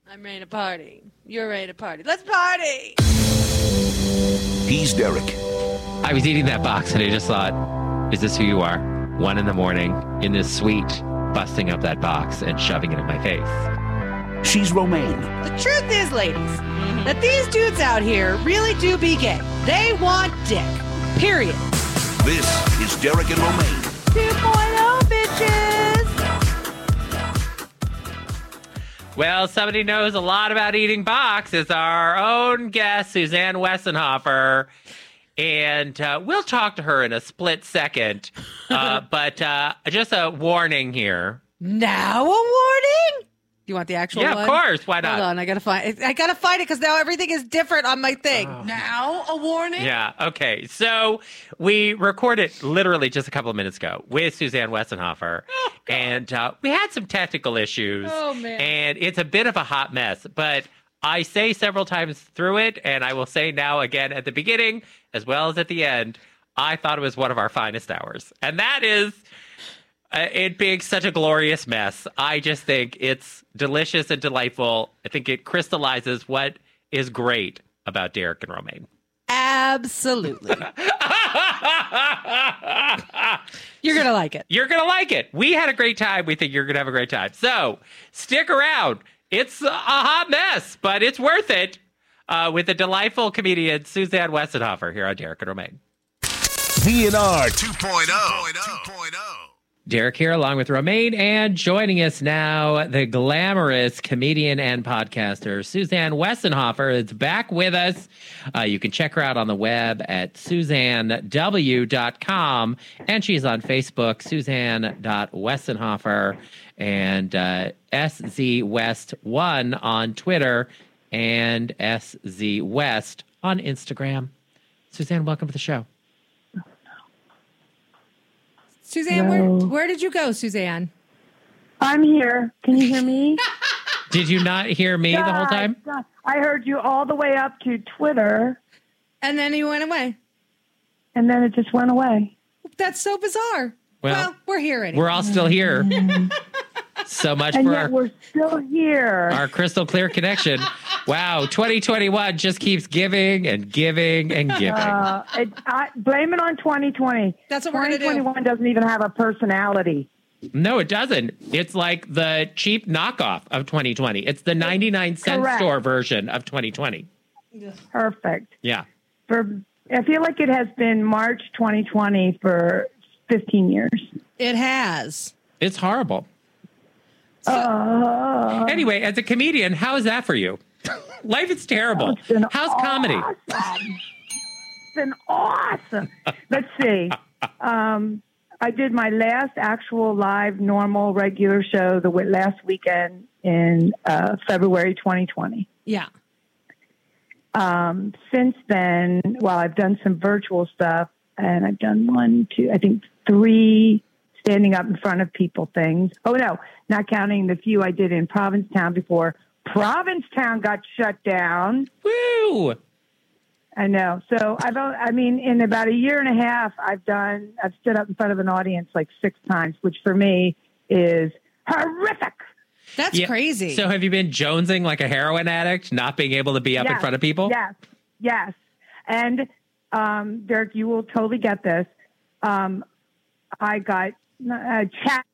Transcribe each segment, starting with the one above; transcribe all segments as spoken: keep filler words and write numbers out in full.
I'm ready to party. You're ready to party. Let's party! He's Derek. I was eating that box and I just thought, is this who you are? One in the morning, in this suite, busting up that box and shoving it in my face. She's Romaine. The truth is, ladies, that these dudes out here really do be gay. They want dick. Period. This is Derek and Romaine. two point oh, bitches! Well, somebody knows a lot about eating box is our own guest, Suzanne Wessenhofer. And uh, we'll talk to her in a split second. Uh, but uh, just a warning here. Now a warning? Do you want the actual yeah, one? of course. Why not? Hold on, I gotta find. I gotta find it because now everything is different on my thing. Oh. Now a warning? Yeah. Okay. So we recorded literally just a couple of minutes ago with Suzanne Wessenhofer, oh, and uh, we had some technical issues. Oh man! And it's a bit of a hot mess, but I say several times through it, and I will say now again at the beginning as well as at the end, I thought it was one of our finest hours, and that is. Uh, it being such a glorious mess. I just think it's delicious and delightful. I think it crystallizes what is great about Derek and Romaine. Absolutely. You're going to like it. You're going to like it. We had a great time. We think you're going to have a great time. So stick around. It's a hot mess, but it's worth it uh, with the delightful comedian Suzanne Wessenhofer here on Derek and Romaine. D N R two point oh. Derek here along with Romaine, and joining us now, the glamorous comedian and podcaster, Suzanne Wessenhofer, is back with us. Uh, you can check her out on the web at suzanne w dot com, and she's on Facebook, suzanne dot wessenhofer, and uh, S Z West one on Twitter, and S Z West on Instagram. Suzanne, welcome to the show. Suzanne, where, where did you go, Suzanne? I'm here. Can you hear me? Did you not hear me God, the whole time? God. I heard you all the way up to Twitter. And then you went away. And then it just went away. That's so bizarre. Well, well we're here anyway. We're all still here. So much and for yet our, we're still here. our crystal clear connection. Wow, twenty twenty-one just keeps giving and giving and giving. Uh, it, I, blame it on twenty twenty. That's what we're going to do. twenty twenty-one doesn't even have a personality. No, it doesn't. It's like the cheap knockoff of twenty twenty. It's the ninety-nine cent Correct. store version of twenty twenty. Perfect. Yeah. For I feel like it has been March twenty twenty for fifteen years. It has. It's horrible. So, uh, anyway, as a comedian, how is that for you? Life is terrible. How's awesome. comedy? It's been awesome. Let's see. Um, I did my last actual live, normal, regular show the last weekend in uh, February twenty twenty. Yeah. Um, since then, well, I've done some virtual stuff, and I've done one, two, I think three standing up in front of people things. Oh, no, not counting the few I did in Provincetown before Provincetown got shut down. Woo! I know. So I've, I mean, in about a year and a half, I've done, I've stood up in front of an audience like six times, which for me is horrific. That's yeah. crazy. So have you been jonesing like a heroin addict, not being able to be up yes. in front of people? Yes. Yes. And, um, Derek, you will totally get this. Um, I got a chat.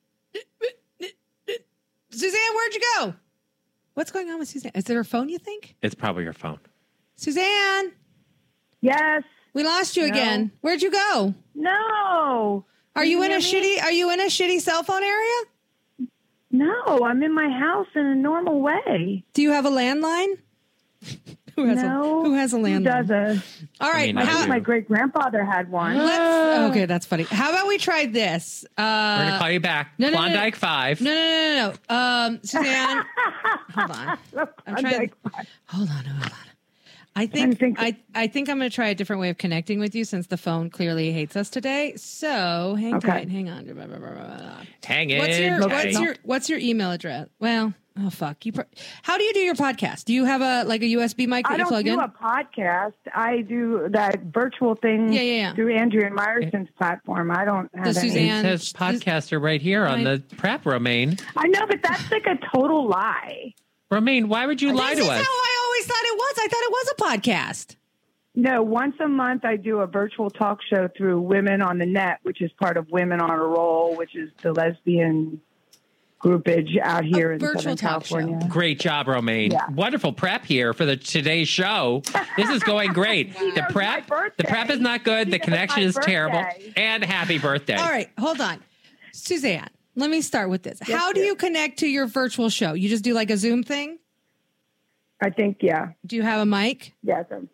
Suzanne, where'd you go? What's going on with Suzanne? Is it her phone, you think? It's probably your phone. Suzanne. Yes. We lost you no. again. Where'd you go? No. Are you, you in a me? shitty, are you in a shitty cell phone area? No, I'm in my house in a normal way. Do you have a landline? Who has no. A, who has a landline? Who does a, All right. I mean, I how, think my great grandfather had one. Let's, okay, that's funny. How about we try this? Uh, We're gonna call you back. No, no, Klondike no, Five. No, no, no, no, no. Um, Suzanne, hold on. I'm trying. Hold on, hold on. I think, think I, I think I'm going to try a different way of connecting with you since the phone clearly hates us today. So hang okay. tight, hang on. Hang in. What's your tight. what's your what's your email address? Well, oh fuck you. Pro- How do you do your podcast? Do you have a like a U S B mic that I you plug in? I don't do a podcast. I do that virtual thing yeah, yeah, yeah. through Andrea Meyerson's platform. I don't have the any. Suzanne it says podcaster right here on the prep, Romaine. I know, but that's like a total lie. Romaine, why would you lie this to is us? how I always thought it was. I thought it was a podcast. No, once a month I do a virtual talk show through Women on the Net, which is part of Women on a Roll, which is the lesbian groupage out here A in virtual Southern talk show. California. Great job, Romaine. Yeah. Wonderful prep here for the today's show. This is going great. The knows prep, my the prep is not good. She The knows connection my is terrible. birthday. And happy birthday. All right, hold on. Suzanne, let me start with this. How do dear. you connect to your virtual show? You just do like a Zoom thing? I think, yeah. Do you have a mic? Yes. I'm,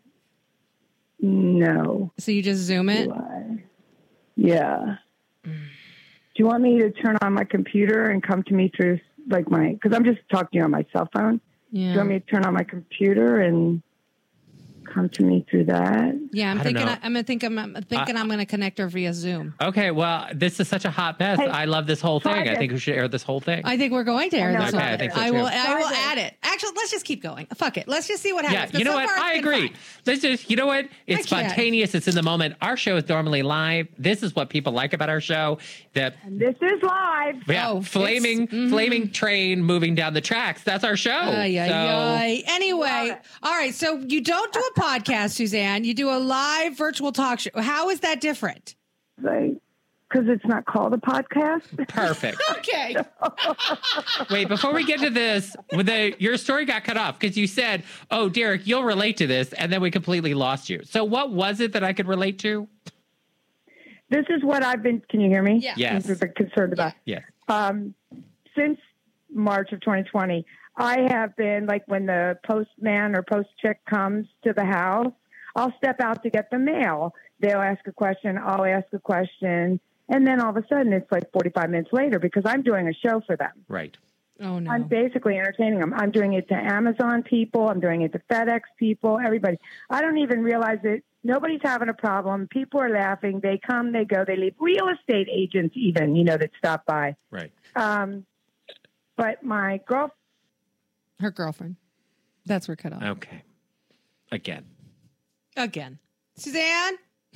no. So you just Zoom it? Do I? Yeah. Do you want me to turn on my computer and come to me through, like, my, because I'm just talking to you on my cell phone. Do you Yeah. want me to turn on my computer and come to me through that? Yeah, I'm I don't thinking. know. I, I'm gonna think. I'm, I'm thinking. I'm going to connect her via Zoom. Okay, well, this is such a hot mess. Hey, I love this whole try thing. I this. think we should air this whole thing. I think we're going to air know, this. okay, one. I think so, I too. will. I will Try this. add it. Actually, let's just keep going. Fuck it. Let's just see what Yeah, happens. you know So what? far, I it's been agree. fine. Let's just, you know what? It's I can't. spontaneous. It's in the moment. Our show is normally live. This is what people like about our show. That And this is live. yeah, Oh, flaming, it's- mhm. flaming train moving down the tracks. That's our show. Ay, ay, So- ay. Love Anyway, it. all right. So you don't do a podcast, Suzanne. You do a live virtual talk show. How is that different? Like, because it's not called a podcast. Perfect. Okay. Wait, before we get to this, with the your story got cut off because you said, "Oh, Derek, you'll relate to this," and then we completely lost you. So, what was it that I could relate to? This is what I've been, can you hear me? Yeah. Yes. I've been concerned about. Yes. Um, since March of twenty twenty, I have been like when the postman or post chick comes to the house, I'll step out to get the mail. They'll ask a question, I'll ask a question, and then all of a sudden it's like forty-five minutes later because I'm doing a show for them. Right. Oh no. I'm basically entertaining them. I'm doing it to Amazon people. I'm doing it to FedEx people, everybody. I don't even realize it. Nobody's having a problem. People are laughing. They come, they go, they leave. Real estate agents even, you know, that stop by. Right. Um, but my girl, Her girlfriend. That's where cut off. Okay. Again. Again. Suzanne?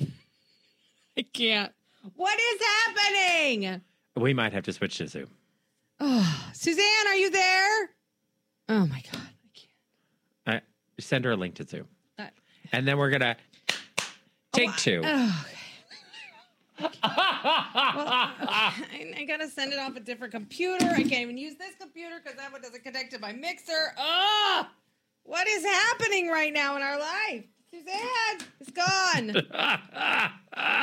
I can't. What is happening? We might have to switch to Zoom. Oh, Suzanne, are you there? Oh my God. I can't. Uh, send her a link to Zoom. Uh, And then we're going to take oh, two. Oh, okay. Well, I, I gotta send it off a different computer. I can't even use this computer because that one doesn't connect to my mixer. Oh, what is happening right now in our life? Suzanne is gone.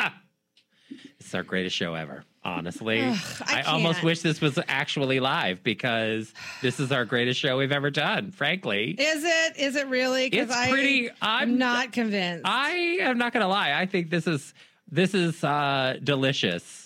It's our greatest show ever. Honestly, Ugh, I I, almost can't. wish this was actually live because this is our greatest show we've ever done. Frankly, Is it? Is it really? it's I, pretty. I'm I'm not convinced. I am not going to lie. I think this is this is uh, delicious.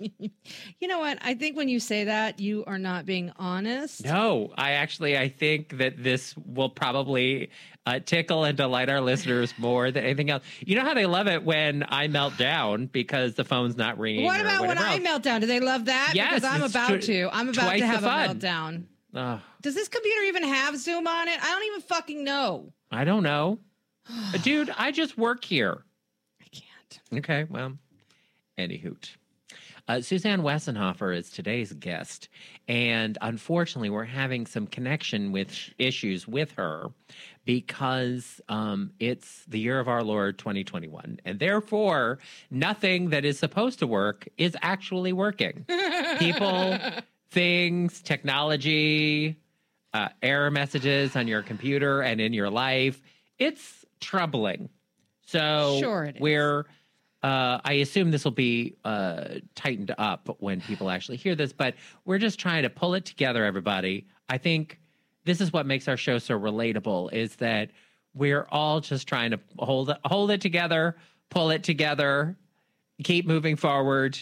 You know what? I think when you say that, you are not being honest. No, I actually I think that this will probably uh, tickle and delight our listeners more than anything else. You know how they love it when I melt down because the phone's not ringing. What or about when whatever I else. melt down? Do they love that? Yes, because I'm it's about tw- to. I'm about twice to the have a fun. meltdown. Ugh, Does this computer even have Zoom on it? I don't even fucking know. I don't know, dude. I just work here. I can't. Okay, well, any hoot. Uh, Suzanne Wessenhofer is today's guest, and unfortunately, we're having some connection with issues with her because um, it's the year of our Lord twenty twenty-one, and therefore, nothing that is supposed to work is actually working. People, things, technology, uh, error messages on your computer and in your life. It's troubling. So Sure it is. we're uh, I assume this will be uh, tightened up when people actually hear this, but we're just trying to pull it together, everybody. I think this is what makes our show so relatable, is that we're all just trying to hold it, hold it together, pull it together, keep moving forward.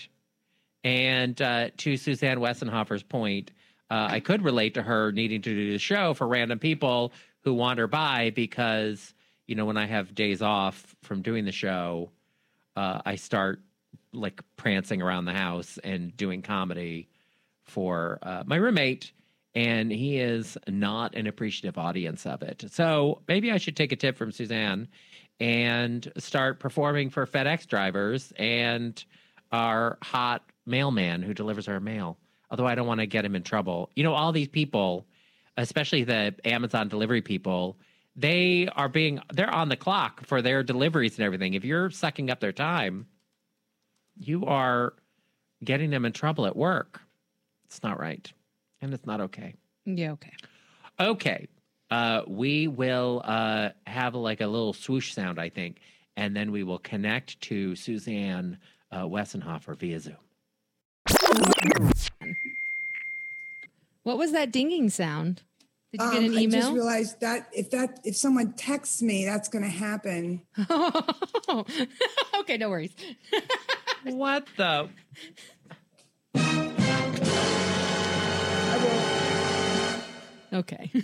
And uh, to Suzanne Wessenhofer's point, uh, I could relate to her needing to do the show for random people who wander by because, you know, when I have days off from doing the show, Uh, I start like prancing around the house and doing comedy for uh, my roommate, and he is not an appreciative audience of it. So maybe I should take a tip from Suzanne and start performing for FedEx drivers and our hot mailman who delivers our mail. Although I don't want to get him in trouble. You know, all these people, especially the Amazon delivery people, they are being, they're on the clock for their deliveries and everything. If you're sucking up their time, you are getting them in trouble at work. It's not right. And it's not okay. Yeah, okay. Okay. Uh, we will uh, have like a little swoosh sound, I think, and then we will connect to Suzanne uh, Wessenhofer via Zoom. What was that dinging sound? Did you um, get an email? I just realized that if that if someone texts me, that's going to happen. Okay, no worries. What the? Okay.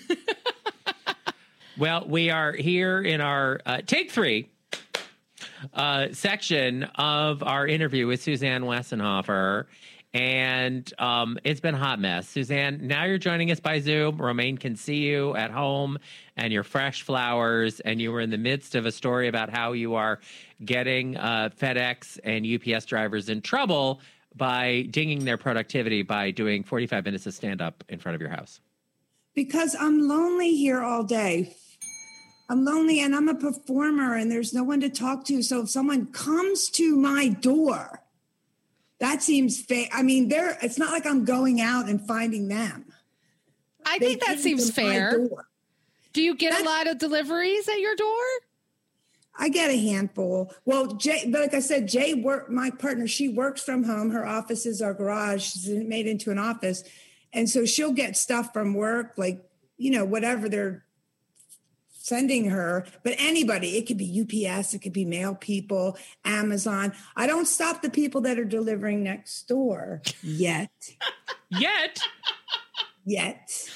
Well, we are here in our uh, take three uh, section of our interview with Suzanne Wessenhofer. And um, it's been a hot mess. Suzanne, now you're joining us by Zoom. Romaine can see you at home and your fresh flowers. And you were in the midst of a story about how you are getting uh, FedEx and U P S drivers in trouble by dinging their productivity by doing forty-five minutes of stand-up in front of your house. Because I'm lonely here all day. I'm lonely and I'm a performer and there's no one to talk to. So if someone comes to my door, that seems fair. I mean, there. It's not like I'm going out and finding them. I They think that came seems to my fair. door. Do you get That's- a lot of deliveries at your door? I get a handful. Well, Jay, but like I said, Jay, work, my partner, she works from home. Her office is our garage. She's made into an office. And so she'll get stuff from work, like, you know, whatever they're sending her. But anybody, it could be U P S, it could be mail people, Amazon. I don't stop the people that are delivering next door yet. Yet? Yet.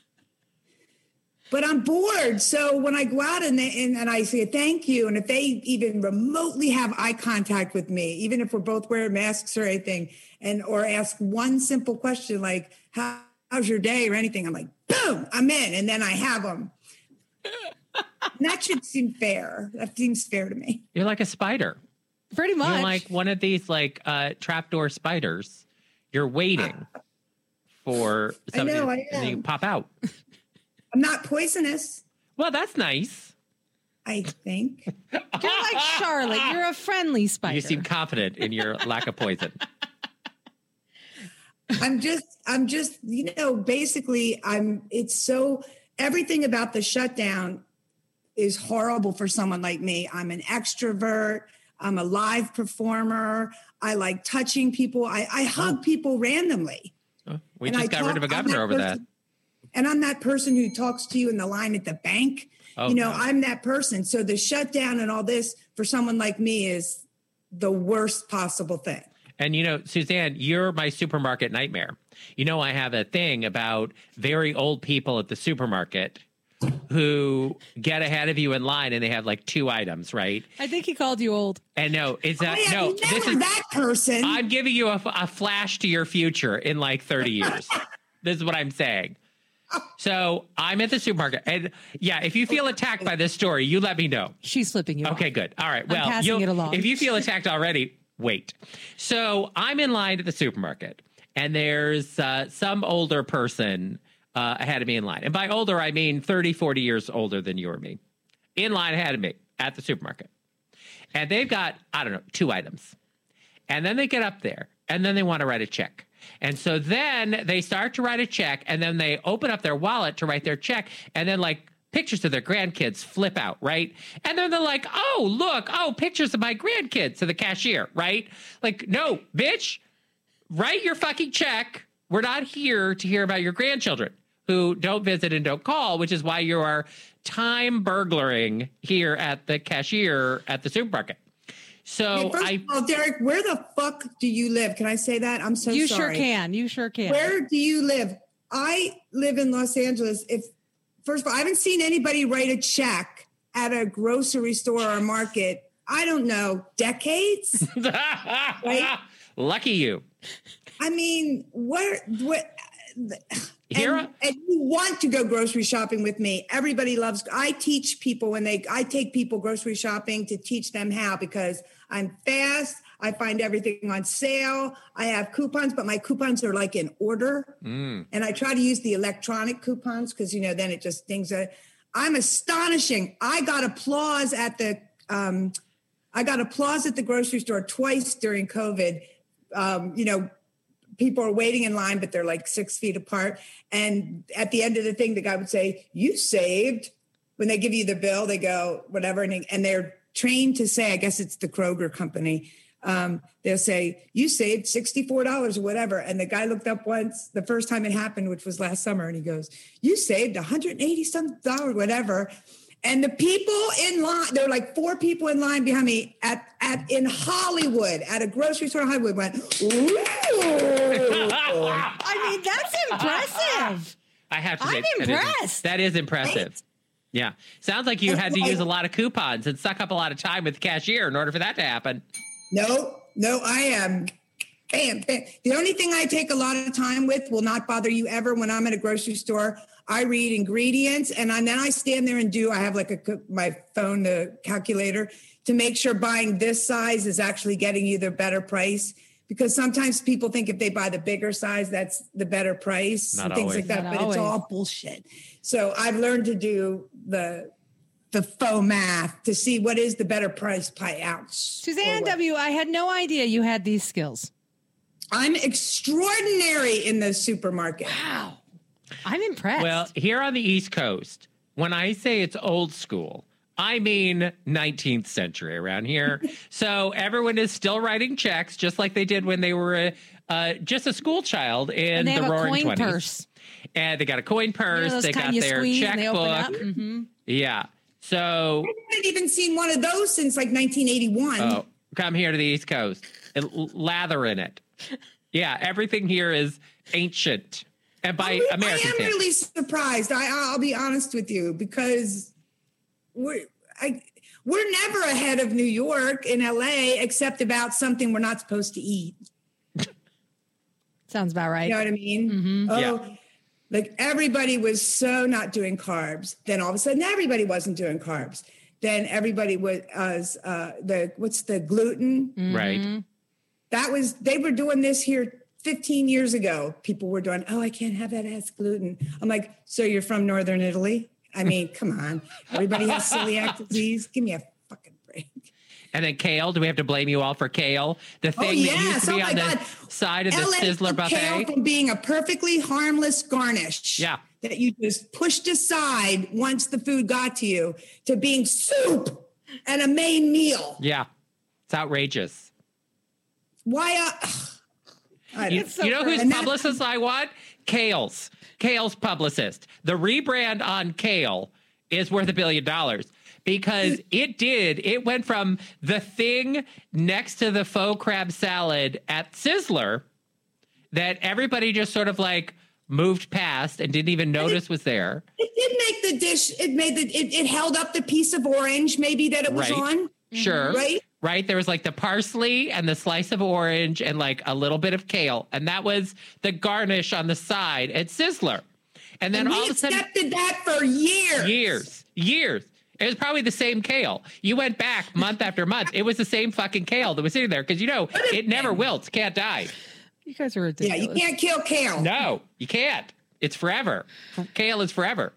But I'm bored. So when I go out and, they, and, and I say thank you, and if they even remotely have eye contact with me, even if we're both wearing masks or anything, and or ask one simple question like, How, how's your day or anything, I'm like, boom, I'm in. And then I have them. And that should seem fair. That seems fair to me. You're like a spider. Pretty much. You're like one of these like uh, trapdoor spiders. You're waiting for somebody I know, to, I and then you am. pop out. I'm not poisonous, Well, that's nice. I think. You're like Charlotte. You're a friendly spider. You seem confident in your lack of poison. I'm just, I'm just, you know, basically I'm, it's so, everything about the shutdown is horrible for someone like me. I'm an extrovert. I'm a live performer. I like touching people. I, I hug people randomly. Oh, we And just I got rid of a talk- I'm governor that over that. person- And I'm that person who talks to you in the line at the bank. Oh, you know, no. I'm that person. So the shutdown and all this for someone like me is the worst possible thing. And, you know, Suzanne, you're my supermarket nightmare. You know, I have a thing about very old people at the supermarket who get ahead of you in line and they have like two items, right? I think he called you old. And no, it's not. Oh, yeah, no, you this never is that person. I'm giving you a, a flash to your future in like thirty years. This is what I'm saying. So I'm at the supermarket. And yeah, if you feel attacked by this story, you let me know. She's flipping you off. Okay, good. All right. I'm Well, passing you'll- it along. if you feel attacked already, wait. So I'm in line at the supermarket, and there's uh, some older person uh, ahead of me in line. And by older, I mean thirty, forty years older than you or me, in line ahead of me at the supermarket. And they've got, I don't know, two items. And then they get up there, and then they want to write a check. And so then they start to write a check, and then they open up their wallet to write their check, and then like pictures of their grandkids flip out, right? And then they're like, oh, look, oh, pictures of my grandkids to the cashier, right? Like, no, bitch, write your fucking check. We're not here to hear about your grandchildren who don't visit and don't call, which is why you are time burglaring here at the cashier at the supermarket. So Hey, first I, of all, Derek, where the fuck do you live? Can I say that? I'm so you sorry. sure can. You sure can. Where do you live? I live in Los Angeles. If first of all, I haven't seen anybody write a check at a grocery store or a market. I don't know, decades. Right? Lucky you. I mean, what? What? Here, and, and you want to go grocery shopping with me. Everybody loves, I teach people when they, I take people grocery shopping to teach them how, because I'm fast. I find everything on sale. I have coupons, but my coupons are like in order. Mm. And I try to use the electronic coupons because, you know, then it just things are, I'm astonishing. I got applause at the, um, I got applause at the grocery store twice during COVID. Um, you know, people are waiting in line, but they're like six feet apart. And at the end of the thing, the guy would say, you saved. When they give you the bill, they go, whatever. And, and they're trained to say, I guess it's the Kroger company. Um, they'll say, you saved sixty-four dollars or whatever. And the guy looked up once, the first time it happened, which was last summer. And he goes, you saved one hundred eighty some dollars, whatever. And the people in line, there were like four people in line behind me at, at in Hollywood, at a grocery store in Hollywood, went, ooh. I mean, that's impressive. I have to I'm say, impressed. That is, that is impressive. Right? Yeah. Sounds like you had to use a lot of coupons and suck up a lot of time with the cashier in order for that to happen. No, no, I am. Bam, bam. The only thing I take a lot of time with will not bother you ever. When I'm at a grocery store, I read ingredients and, I, and then I stand there and do, I have like a, my phone, the calculator, to make sure buying this size is actually getting you the better price. Because sometimes people think if they buy the bigger size, that's the better price Not and things always. like that, Not but always. it's all bullshit. So I've learned to do the the faux math to see what is the better price by ounce. Suzanne W., I had no idea you had these skills. I'm extraordinary in the supermarket. Wow. I'm impressed. Well, here on the East Coast, when I say it's old school, I mean nineteenth century around here. So everyone is still writing checks just like they did when they were a, uh, just a school child in and they the have roaring a coin twenties. Purse. And they got a coin purse. You know, they got you their checkbook. Mm-hmm. Yeah. So I haven't even seen one of those since like nineteen eighty-one. Oh, come here to the East Coast and l- lather in it. Yeah, everything here is ancient. And by I, American I am standards. really surprised. I, I'll be honest with you because we're I, we're never ahead of New York in L A except about something we're not supposed to eat. Sounds about right. You know what I mean? Mm-hmm. Oh, Yeah. Like everybody was so not doing carbs. Then all of a sudden, everybody wasn't doing carbs. Then everybody was uh, the what's the gluten? Mm-hmm. Right. That was they were doing this here fifteen years ago. People were doing, oh, I can't have that as gluten. I'm like, so you're from Northern Italy? I mean, come on. Everybody has celiac disease. Give me a fucking break. And then kale. Do we have to blame you all for kale? The thing Oh, that yes. used to be Oh, on my the God. side of the L A Sizzler buffet. Kale from being a perfectly harmless garnish. Yeah. That you just pushed aside once the food got to you to being soup and a main meal. Yeah. It's outrageous. Why? Uh, I You, don't- so you know gross. whose And that- publicist I want? Kale's. Kale's publicist. The rebrand on Kale is worth a billion dollars because it did. It went from the thing next to the faux crab salad at Sizzler that everybody just sort of like moved past and didn't even notice was there. It did make the dish. It made the. It, it held up the piece of orange, maybe that it was Right. on. Sure. Right. Right. There was like the parsley and the slice of orange and like a little bit of kale. And that was the garnish on the side at Sizzler. And then And all we of a sudden, accepted that for years. years, years. It was probably the same kale. You went back month after month. It was the same fucking kale that was sitting there because, you know, it never wilts, can't die. You guys are Yeah, ridiculous. you can't kill kale. No, you can't. It's forever. Kale is forever.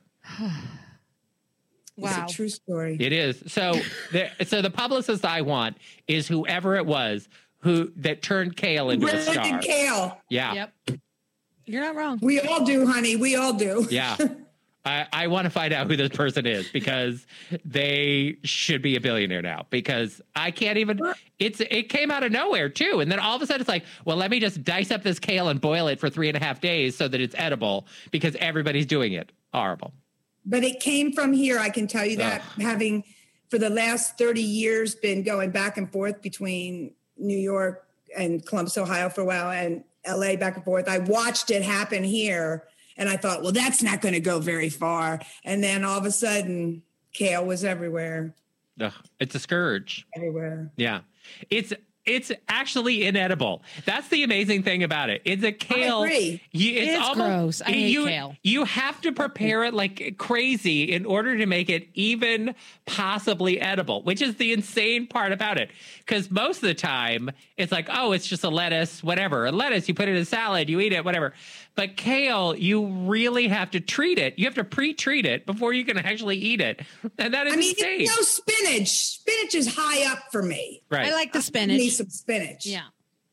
Wow. It's a true story. It is. So the, so the publicist I want is whoever it was who that turned kale into a Brandon star. Kale. Yeah. Yep. You're not wrong. We all do, honey. We all do. Yeah. I, I want to find out who this person is because they should be a billionaire now because I can't even it's it came out of nowhere too. And then all of a sudden it's like, well, let me just dice up this kale and boil it for three and a half days so that it's edible because everybody's doing it. Horrible. But it came from here. I can tell you that, Ugh. having for the last thirty years been going back and forth between New York and Columbus, Ohio for a while and L A back and forth. I watched it happen here and I thought, well, that's not going to go very far. And then all of a sudden, kale was everywhere, Ugh, it's a scourge. everywhere. Yeah. It's It's actually inedible. That's the amazing thing about it. It's a kale. I agree. You, it's it's almost, gross. I hate you, kale. You have to prepare it like crazy in order to make it even possibly edible, which is the insane part about it. Because most of the time, it's like, oh, it's just a lettuce, whatever. A lettuce, you put it in a salad, you eat it, whatever. But kale, you really have to treat it. You have to pre-treat it before you can actually eat it. And that is I mean, insane. you know, spinach. Spinach is high up for me. Right. I like the Need spinach. some spinach. Yeah.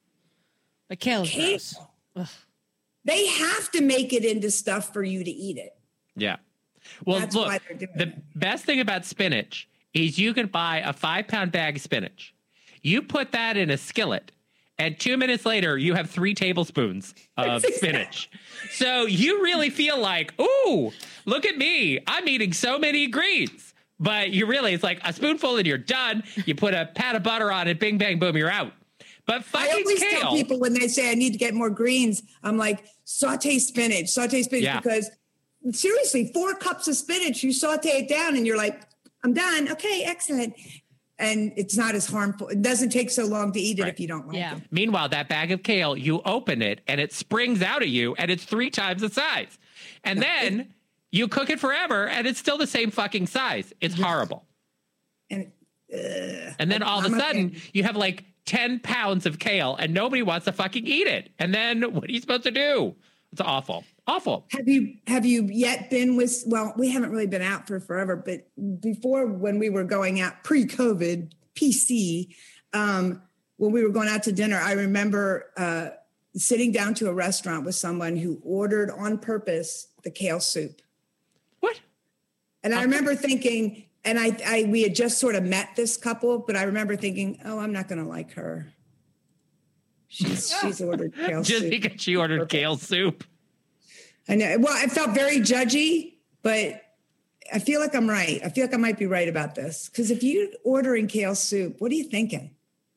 But kale is Kale. gross. Ugh. They have to make it into stuff for you to eat it. Yeah. Well, That's look, why they're doing the it. best thing about spinach is you can buy a five pound bag of spinach. You put that in a skillet, and two minutes later, you have three tablespoons of spinach. So you really feel like, ooh, look at me. I'm eating so many greens. But you really, it's like a spoonful and you're done. You put a pat of butter on it, bing, bang, boom, you're out. But I fucking always kale. tell people when they say I need to get more greens, I'm like, saute spinach, saute spinach, Yeah. because seriously, four cups of spinach, you saute it down and you're like, I'm done. Okay, excellent. And it's not as harmful. It doesn't take so long to eat it Right. if you don't like Yeah. it. Meanwhile, that bag of kale, you open it and it springs out of you and it's three times the size. And then you cook it forever and it's still the same fucking size. It's horrible. And uh, And then all of I'm a a sudden fan. you have like ten pounds of kale and nobody wants to fucking eat it. And then what are you supposed to do? It's awful. Awful. have you have you yet been with? Well, we haven't really been out for forever, but before, when we were going out pre-COVID, P C, um, when we were going out to dinner, I remember uh, sitting down to a restaurant with someone who ordered on purpose the kale soup. What? And I remember thinking, and I, I we had just sort of met this couple, but I remember thinking, oh, I'm not going to like her. She's she's ordered kale Just soup. because she ordered kale soup. I know. Well, I felt very judgy, but I feel like I'm right. I feel like I might be right about this. Because if you're ordering kale soup, what are you thinking?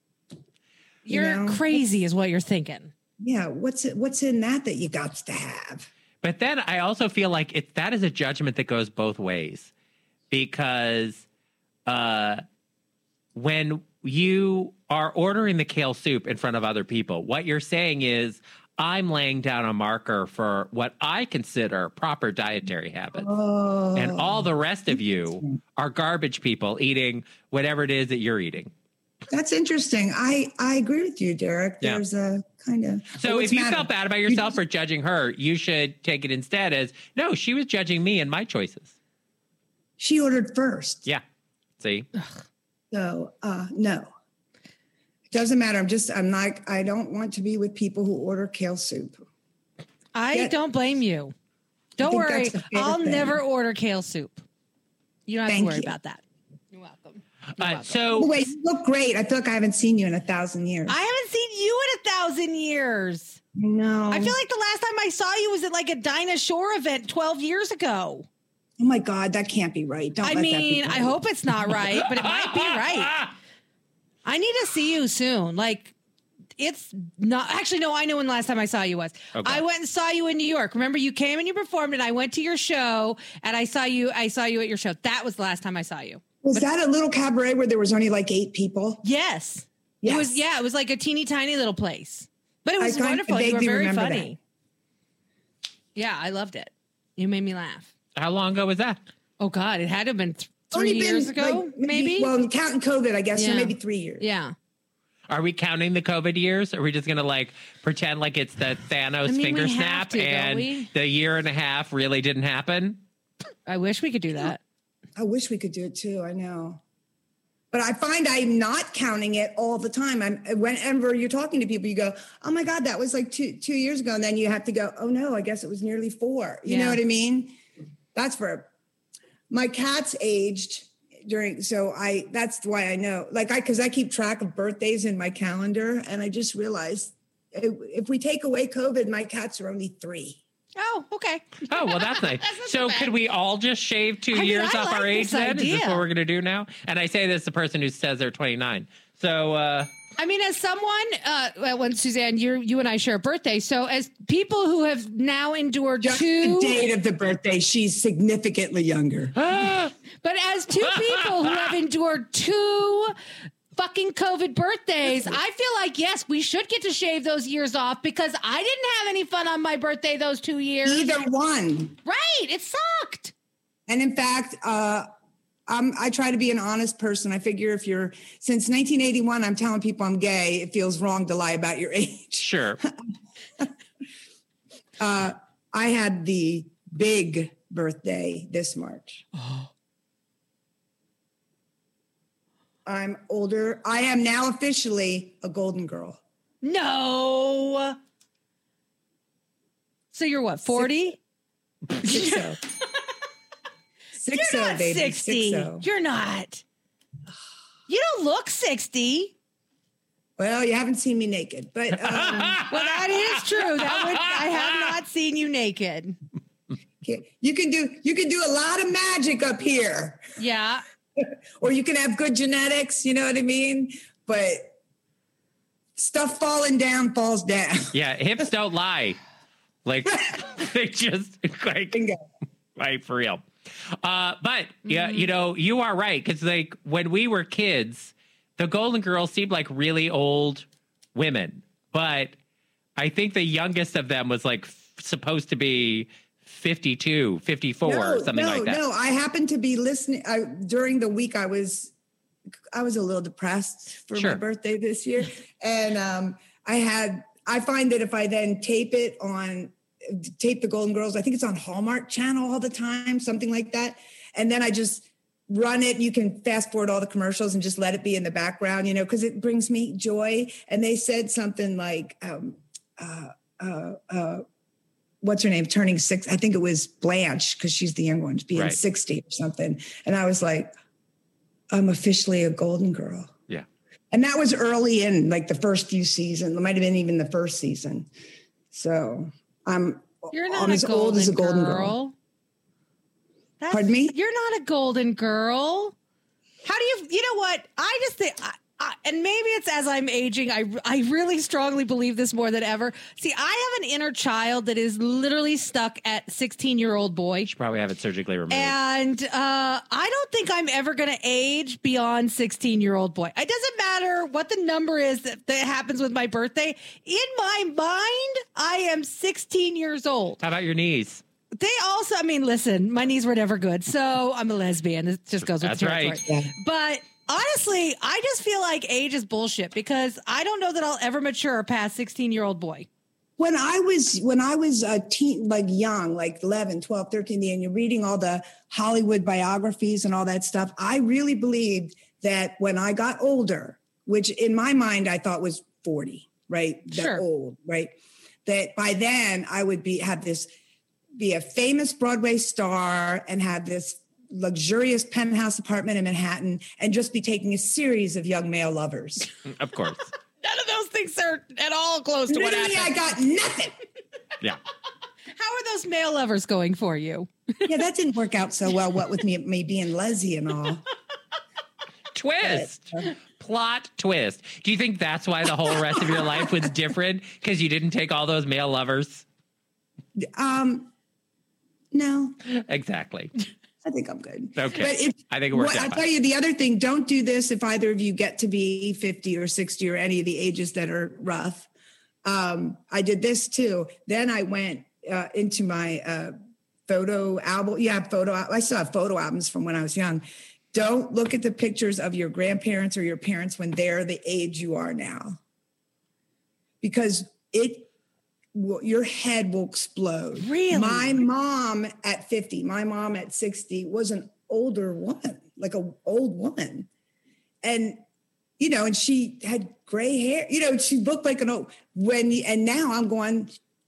You You're know? crazy is what you're thinking. Yeah, what's it, what's in that that you got to have? But then I also feel like it, that is a judgment that goes both ways, because uh, when you are ordering the kale soup in front of other people, what you're saying is, I'm laying down a marker for what I consider proper dietary habits. Oh, And all the rest of you are garbage people eating whatever it is that you're eating. that's interesting. I, I agree with you, Derek. Yeah. There's a kind of. So what's if you matter? felt bad about yourself for judging her, you should take it instead as, no, she was judging me and my choices. She ordered first. Yeah. See? So, uh, no. Doesn't matter. I'm just, I'm like, I don't want to be with people who order kale soup. I Yeah. don't blame you. Don't think worry. that's the favorite I'll thing. never order kale soup. You don't have Thank to worry you. about that. You're welcome. Uh, so Oh, wait, you look great. I feel like I haven't seen you in a thousand years. I haven't seen you in a thousand years. No. I feel like the last time I saw you was at like a Dinah Shore event twelve years ago. Oh my God, that can't be right. Don't I let that be mean, right. I hope it's not right, but it might be right. I need to see you soon. Like, it's not actually, no, I know when the last time I saw you was. Okay. I went and saw you in New York. Remember, you came and you performed, and I went to your show, and I saw you. I saw you at your show. That was the last time I saw you. Was that a little cabaret where there was only like eight people? Yes. Yes. It was, yeah, it was like a teeny tiny little place. But it I was kind- wonderful. I You were vaguely very remember funny. Yeah, I loved it. You made me laugh. how long ago was that? Oh, God, it had to have been th- Only three been, years ago, like, maybe? Well, counting COVID, I guess, so Yeah. maybe three years. Yeah. Are we counting the COVID years? Are we just going to like pretend like it's the Thanos I mean, finger we have snap to, don't and we? the year and a half really didn't happen? I wish we could do that. I wish we could do it too. I know. But I find I'm not counting it all the time. I'm whenever you're talking to people, you go, "Oh my God, that was like two two years ago," and then you have to go, "Oh no, I guess it was nearly four." You Yeah. know what I mean? That's for my cat's aged during. So I that's why I know. Like I because I keep track of birthdays in my calendar, and I just realized if, if we take away COVID, my cats are only three. Oh, okay. Oh, well, that's nice. That's not So bad. could we all just shave two I mean, years I off like our age this then? Is this idea. what we're going to do now? And I say this as a person who says they're twenty-nine. So, uh, I mean, as someone, uh, well, when Suzanne, you you and I share a birthday, so as people who have now endured Just two, the date of the birthday, she's significantly younger. but as two people who have endured two fucking COVID birthdays. I feel like, yes, we should get to shave those years off because I didn't have any fun on my birthday those two years. Either one. Right. It sucked. And in fact, uh, I'm, I try to be an honest person. I figure if you're, since nineteen eighty-one, I'm telling people I'm gay. It feels wrong to lie about your age. Sure. uh, I had the big birthday this March. Oh. I'm older. I am now officially a golden girl. No. So you're what, forty? Six oh. Six You're oh, not baby. sixty. Six oh. You're not. You don't look sixty. Well, you haven't seen me naked, but um, well, that is true. That would I have not seen you naked. You can do you can do a lot of magic up here. Yeah. Or you can have good genetics, you know what I mean? But stuff falling down falls down. Yeah, hips don't lie. Like they just like Bingo. Right, for real. Uh, but yeah, you know, you are right, because like when we were kids, the Golden Girls seemed like really old women. But I think the youngest of them was like f- supposed to be fifty-two, fifty-four, no, something no, like that. No, I happened to be listening I, during the week. I was, I was a little depressed for Sure. my birthday this year. And um, I had, I find that if I then tape it on, tape the Golden Girls, I think it's on Hallmark Channel all the time, something like that. And then I just run it. You can fast forward all the commercials and just let it be in the background, you know, because it brings me joy. And they said something like, um, uh, uh, uh, what's her name? Turning six. I think it was Blanche, because she's the young one, being Right. sixty or something. And I was like, I'm officially a Golden Girl. Yeah. And that was early in like the first few seasons. It might have been even the first season. So I'm, You're not I'm a as golden old as a Golden Girl. girl. That's, Pardon me? You're not a golden girl. How do you, you know what? I just think, I, I, and maybe it's as I'm aging, I, I really strongly believe this more than ever. See, I have an inner child that is literally stuck at sixteen year old boy. Should probably have it surgically removed. And uh, I don't think I'm ever going to age beyond sixteen year old boy. It doesn't matter what the number is that, that happens with my birthday. In my mind, I am sixteen years old. How about your knees? They also, I mean, listen, my knees were never good. So I'm a lesbian. It just goes with That's the right. territory. But honestly, I just feel like age is bullshit because I don't know that I'll ever mature past sixteen year old boy. When I was, when I was a teen, like young, like eleven, twelve, thirteen, and you're reading all the Hollywood biographies and all that stuff, I really believed that when I got older, which in my mind, I thought was forty, right? That Sure. old, right? That by then I would be, have this, be a famous Broadway star and have this luxurious penthouse apartment in Manhattan and just be taking a series of young male lovers. Of course. None of those things are at all close to what Literally, happened. I got nothing. Yeah. How are those male lovers going for you? Yeah, that didn't work out so well. What with me, me being Leslie and all. Twist. Plot twist. Do you think that's why the whole rest of your life was different? Because you didn't take all those male lovers? Um, no, Exactly. I think I'm good. Okay. But if, I think it worked well, out I'll fine. tell you the other thing, don't do this if either of you get to be fifty or sixty or any of the ages that are rough. Um, I did this too. Then I went uh, into my uh, photo album. Yeah, photo. I still have photo albums from when I was young. Don't look at the pictures of your grandparents or your parents when they're the age you are now, because it will, your head will explode. Really? My mom at fifty, my mom at sixty was an older woman, like an old woman, and you know, and she had gray hair. You know, she looked like an old when. And now I'm going,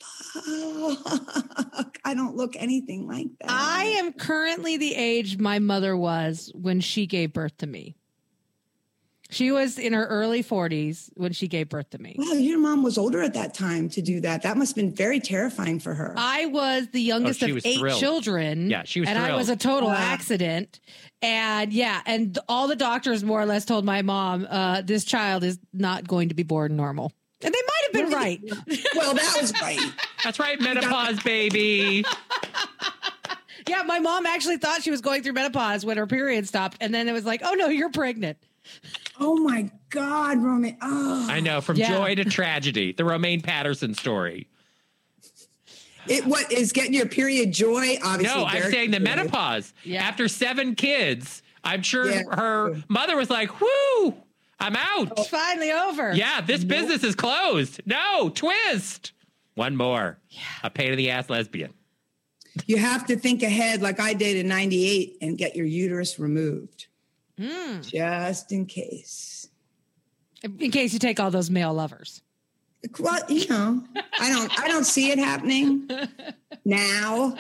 fuck, I don't look anything like that. I am currently the age my mother was when she gave birth to me. She was in her early forties when she gave birth to me. Wow, your mom was older at that time to do that. That must have been very terrifying for her. I was the youngest Oh, she of was eight thrilled. children. Yeah, she was And I thrilled. was a total Wow. accident. And yeah, and all the doctors more or less told my mom, uh, this child is not going to be born normal. And they might have been right. Well, that was right. That's right, menopause, baby. Yeah, Yeah, my mom actually thought she was going through menopause when her period stopped. And then it was like, oh, no, you're pregnant. Oh, my God, Romaine. Oh. I know. From yeah. joy to tragedy. The Romaine Patterson story. It what is getting your period joy? Obviously, no, I'm saying the menopause. Yeah. After seven kids, I'm sure yeah. her mother was like, "Whoo, I'm out. It's finally over." Yeah, this nope. business is closed. No, twist. One more. Yeah. A pain in the ass lesbian. You have to think ahead, like I did in ninety-eight, and get your uterus removed, mm. just in case. In case you take all those male lovers. Well, you know, I don't, I don't see it happening now.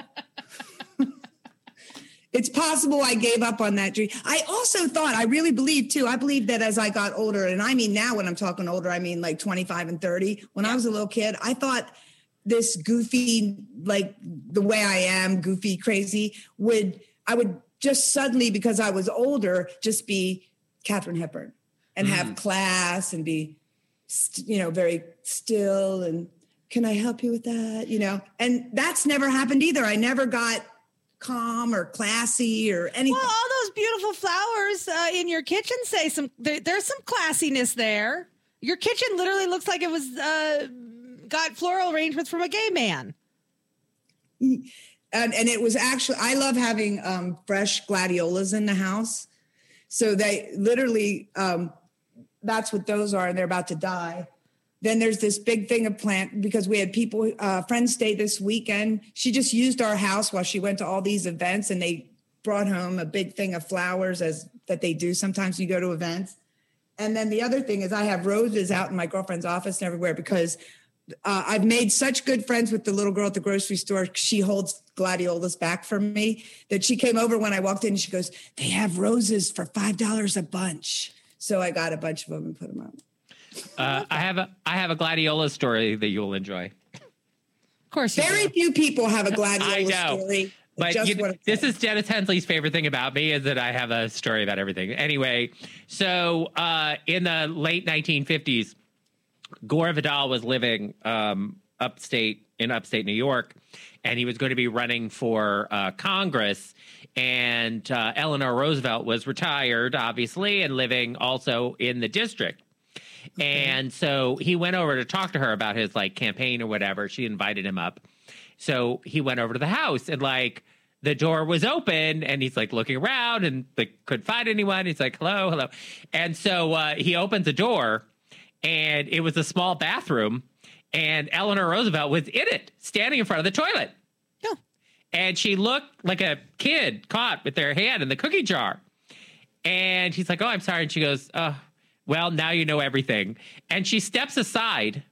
It's possible I gave up on that dream. I also thought, I really believe too, I believe that as I got older, and I mean now when I'm talking older, I mean like twenty-five and thirty. When yeah. I was a little kid, I thought this goofy, like the way I am, goofy, crazy, would, I would just suddenly, because I was older, just be Katharine Hepburn and mm. have class and be, you know, very still and can I help you with that? You know, and that's never happened either. I never got calm or classy or anything. Well, all those beautiful flowers uh, in your kitchen say some, there, there's some classiness there. Your kitchen literally looks like it was uh, got floral arrangements from a gay man. And, and it was actually, I love having um, fresh gladiolas in the house. So they literally, um, that's what those are, and they're about to die. Then there's this big thing of plant because we had people, uh, friends stay this weekend. She just used our house while she went to all these events, and they brought home a big thing of flowers as that they do sometimes when you go to events. And then the other thing is I have roses out in my girlfriend's office and everywhere because uh, I've made such good friends with the little girl at the grocery store. She holds gladiolas back for me that she came over when I walked in and she goes, they have roses for five dollars a bunch. So I got a bunch of them and put them out. Uh, I have a I have a gladiola story that you'll enjoy. Of course, very do. few people have a gladiola I know, story. But you, this is Dennis Hensley's favorite thing about me is that I have a story about everything. Anyway, so uh, in the late nineteen fifties, Gore Vidal was living um, upstate in upstate New York, and he was going to be running for uh, Congress. And uh, Eleanor Roosevelt was retired, obviously, and living also in the district. Okay. And so he went over to talk to her about his like campaign or whatever. She invited him up. So he went over to the house and like the door was open and he's like looking around and like couldn't find anyone. He's like, hello, hello. And so uh, he opens the door and it was a small bathroom and Eleanor Roosevelt was in it, standing in front of the toilet. Yeah. And she looked like a kid caught with their hand in the cookie jar. And he's like, oh, I'm sorry. And she goes, oh, well, now you know everything. And she steps aside.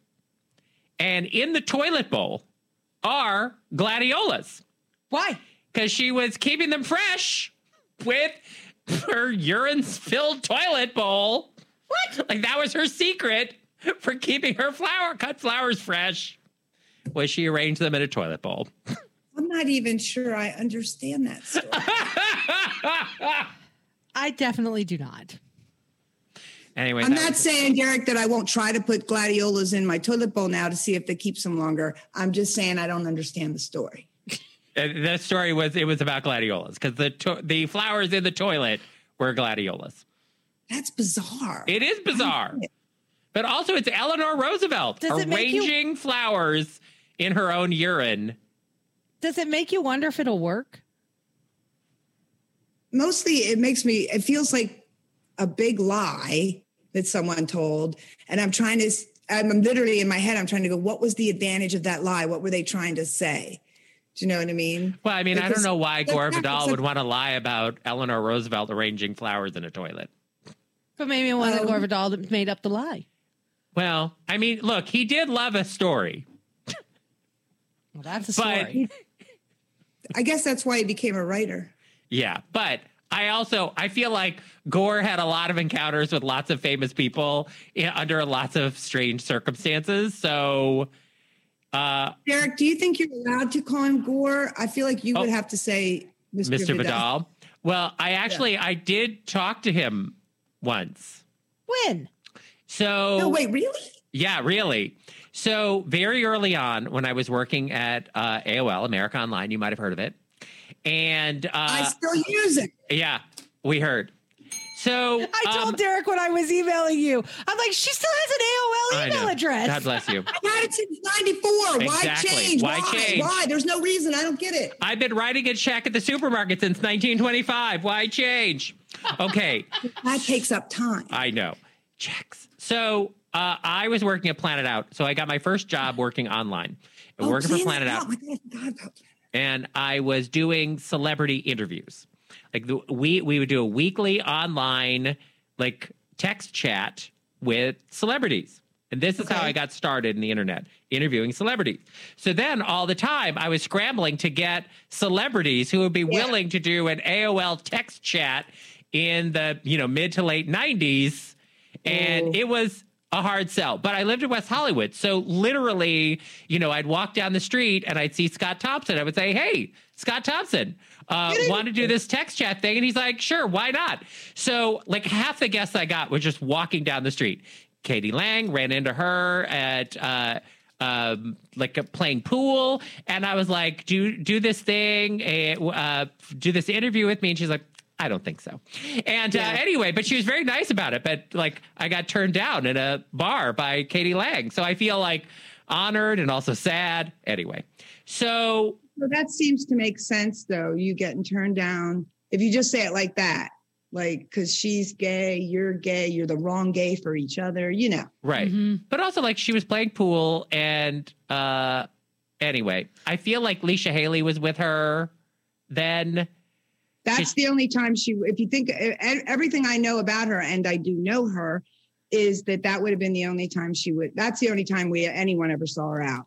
And in the toilet bowl are gladiolas. Why? Because she was keeping them fresh with her urine-filled toilet bowl. What? Like that was her secret for keeping her flower cut flowers fresh. Was she arranged them in a toilet bowl? I'm not even sure I understand that story. I definitely do not. Anyway, I'm not saying, Derek, that I won't try to put gladiolas in my toilet bowl now to see if they keep them longer. I'm just saying I don't understand the story. The story was it was about gladiolas because the to- the flowers in the toilet were gladiolas. That's bizarre. It is bizarre. But also it's Eleanor Roosevelt Does arranging you- flowers in her own urine. Does it make you wonder if it'll work? Mostly it makes me, it feels like a big lie that someone told. And I'm trying to, I'm literally in my head, I'm trying to go, what was the advantage of that lie? What were they trying to say? Do you know what I mean? Well, I mean, because I don't know why Gore Vidal would want to lie about Eleanor Roosevelt arranging flowers in a toilet. But maybe it wasn't um, Gore Vidal that made up the lie. Well, I mean, look, he did love a story. Well, that's a story. But I guess that's why he became a writer. Yeah, but I also, I feel like Gore had a lot of encounters with lots of famous people in, under lots of strange circumstances. So, uh, Derek, do you think you're allowed to call him Gore? I feel like you oh, would have to say Mister Mister Vidal. Vidal. Well, I actually, yeah. I did talk to him once. When? So, no, wait, really? Yeah, really. So very early on when I was working at uh, A O L, America Online, you might have heard of it. And uh, I still use it. Yeah, we heard. So I told um, Derek when I was emailing you, I'm like, she still has an A O L email address. God bless you. I've had it since ninety-four. Why Exactly. change? Why Why? change? Why? There's no reason. I don't get it. I've been writing a check at the supermarket since nineteen twenty-five. Why change? Okay. That takes up time. I know. Checks. So uh, I was working at Planet Out. So I got my first job working online. Oh, working for Planet Planet Out. Out. Oh my God, I forgot about that. And I was doing celebrity interviews. Like the, we we would do a weekly online like text chat with celebrities. And this is Okay. how I got started in the internet, interviewing celebrities. So then all the time I was scrambling to get celebrities who would be Yeah. willing to do an A O L text chat in the, you know, mid to late nineties. And Ooh. it was a hard sell. But I lived in West Hollywood. So literally, you know, I'd walk down the street and I'd see Scott Thompson. I would say, hey, Scott Thompson, uh, want to do this text chat thing? And he's like, sure, why not? So like half the guests I got were just walking down the street. Katie Lang, ran into her at uh, um, like uh, playing pool. And I was like, do, do this thing, uh, do this interview with me. And she's like, I don't think so. And Yeah. uh, anyway, but she was very nice about it. But like I got turned down in a bar by Katie Lang. So I feel like honored and also sad. Anyway, so. Well, that seems to make sense, though. You getting turned down. If you just say it like that, like, because she's gay, you're gay, you're the wrong gay for each other, you know. Right. Mm-hmm. But also like she was playing pool. And uh, anyway, I feel like Leisha Haley was with her then. That's She's- the only time she, if you think e- everything I know about her, and I do know her, is that that would have been the only time she would, that's the only time we, anyone ever saw her out.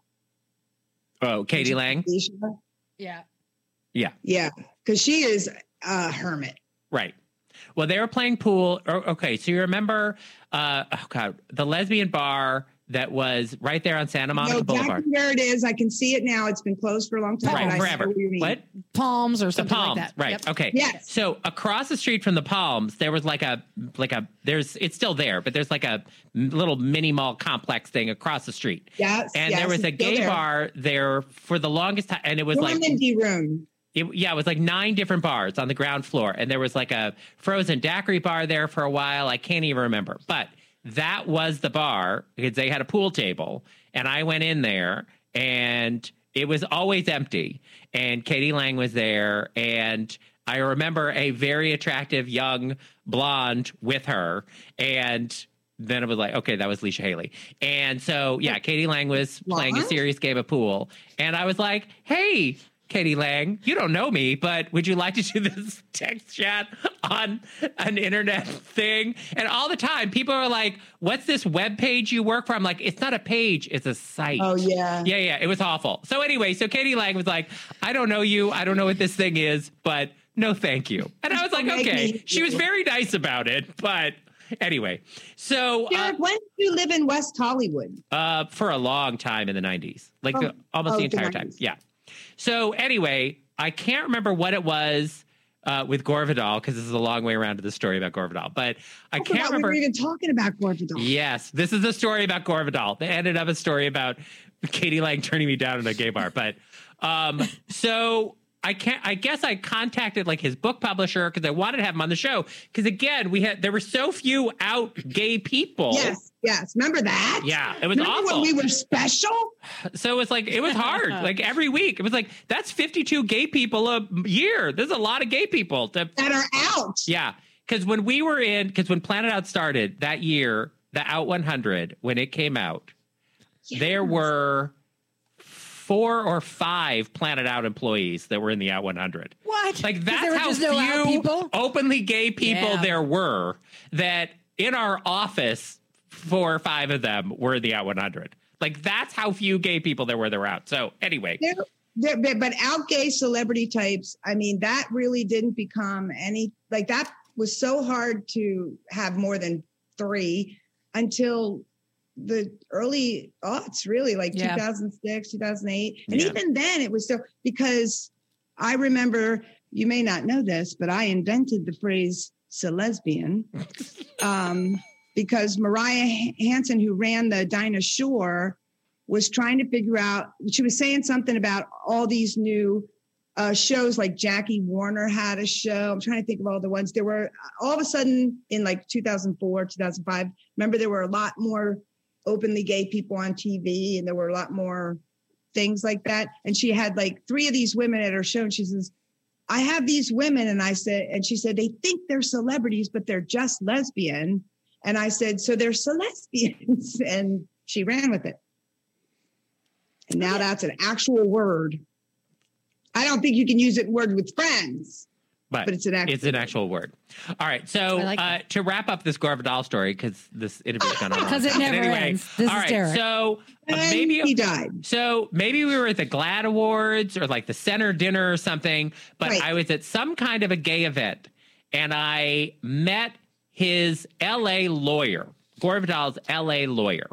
Oh, Katie Lang. Leisha. Yeah. Yeah. Yeah. Because she is a hermit. Right. Well, they were playing pool. Oh, okay. So you remember, uh, oh God, the lesbian bar that was right there on Santa Monica No, Boulevard. exactly where it is. I can see it now. It's been closed for a long time. Right, but I forever. know what you mean. What? Palms or The something Palms, like that. right? Yep. Okay. Yes. So across the street from the Palms, there was like a like a there's it's still there, but there's like a little mini mall complex thing across the street. Yes. And yes, there was a it's still gay there. bar there for the longest time, and it was like Normandy room. It, yeah, it was like nine different bars on the ground floor. And there was like a frozen daiquiri bar there for a while. I can't even remember. But that was the bar because they had a pool table. And I went in there and it was always empty. And Katie Lang was there. And I remember a very attractive young blonde with her. And then it was like, okay, that was Leisha Haley. And so, yeah, Katie Lang was playing a Blonde? serious game of pool. And I was like, hey, Katie Lang, you don't know me, but would you like to do this text chat on an internet thing? And all the time, people are like, what's this web page you work for? I'm like, it's not a page, it's a site. Oh, yeah. Yeah, yeah, it was awful. So anyway, so Katie Lang was like, I don't know you. I don't know what this thing is, but no, thank you. And I was like, Make okay. me- She was very nice about it, but anyway. So uh, Derek, when did you live in West Hollywood? uh, for a long time in the nineties, like Oh, the, almost oh, the the entire time. nineties. Yeah. So anyway, I can't remember what it was uh, with Gore Vidal because this is a long way around to the story about Gore Vidal. But I, I can't forgot remember. we were even talking about Gore Vidal. Yes, this is a story about Gore Vidal. They ended up a story about Katie Lang turning me down in a gay bar. But um, so I can't. I guess I contacted like his book publisher because I wanted to have him on the show. Because again, we had there were so few out gay people. Yes, yes. Remember that? Yeah, it was Remember awful. when we were special? So it's like it was hard. Like every week, it was like that's fifty-two gay people a year. There's a lot of gay people to That are out. yeah. Because when we were in, because when Planet Out started that year, the Out one hundred when it came out, Yes. there were four or five Planet Out employees that were in the Out one hundred. What? Like 'Cause that's there were how just no out few people? openly gay people Yeah. there were. That in our office, four or five of them were in the Out one hundred. Like that's how few gay people there were that were out. So anyway, There, there, but but out gay celebrity types, I mean, that really didn't become any, like that was so hard to have more than three until the early aughts, really, like Yeah. two thousand six, two thousand eight. And Yeah. even then it was still, because I remember, you may not know this, but I invented the phrase celesbian um, because Mariah Hansen, who ran the Dinah Shore, was trying to figure out, she was saying something about all these new uh, shows like Jackie Warner had a show. I'm trying to think of all the ones. There were all of a sudden in like two thousand four, two thousand five. Remember, there were a lot more openly gay people on T V, and there were a lot more things like that. And she had like three of these women at her show, and she says, I have these women. And I said, and she said, they think they're celebrities, but they're just lesbian. And I said, so they're celesbians. And she ran with it. And now that's an actual word. I don't think you can use it in word with friends. But, but it's an actual it's an actual word. All right. So like uh, to wrap up this Gore Vidal story, because this interview's gone on. Because it never anyway, ends. This all is right. Derek. So uh, maybe he died. So maybe we were at the GLAAD Awards or like the Center dinner or something. But right. I was at some kind of a gay event, and I met his L A lawyer, Gore Vidal's L A lawyer,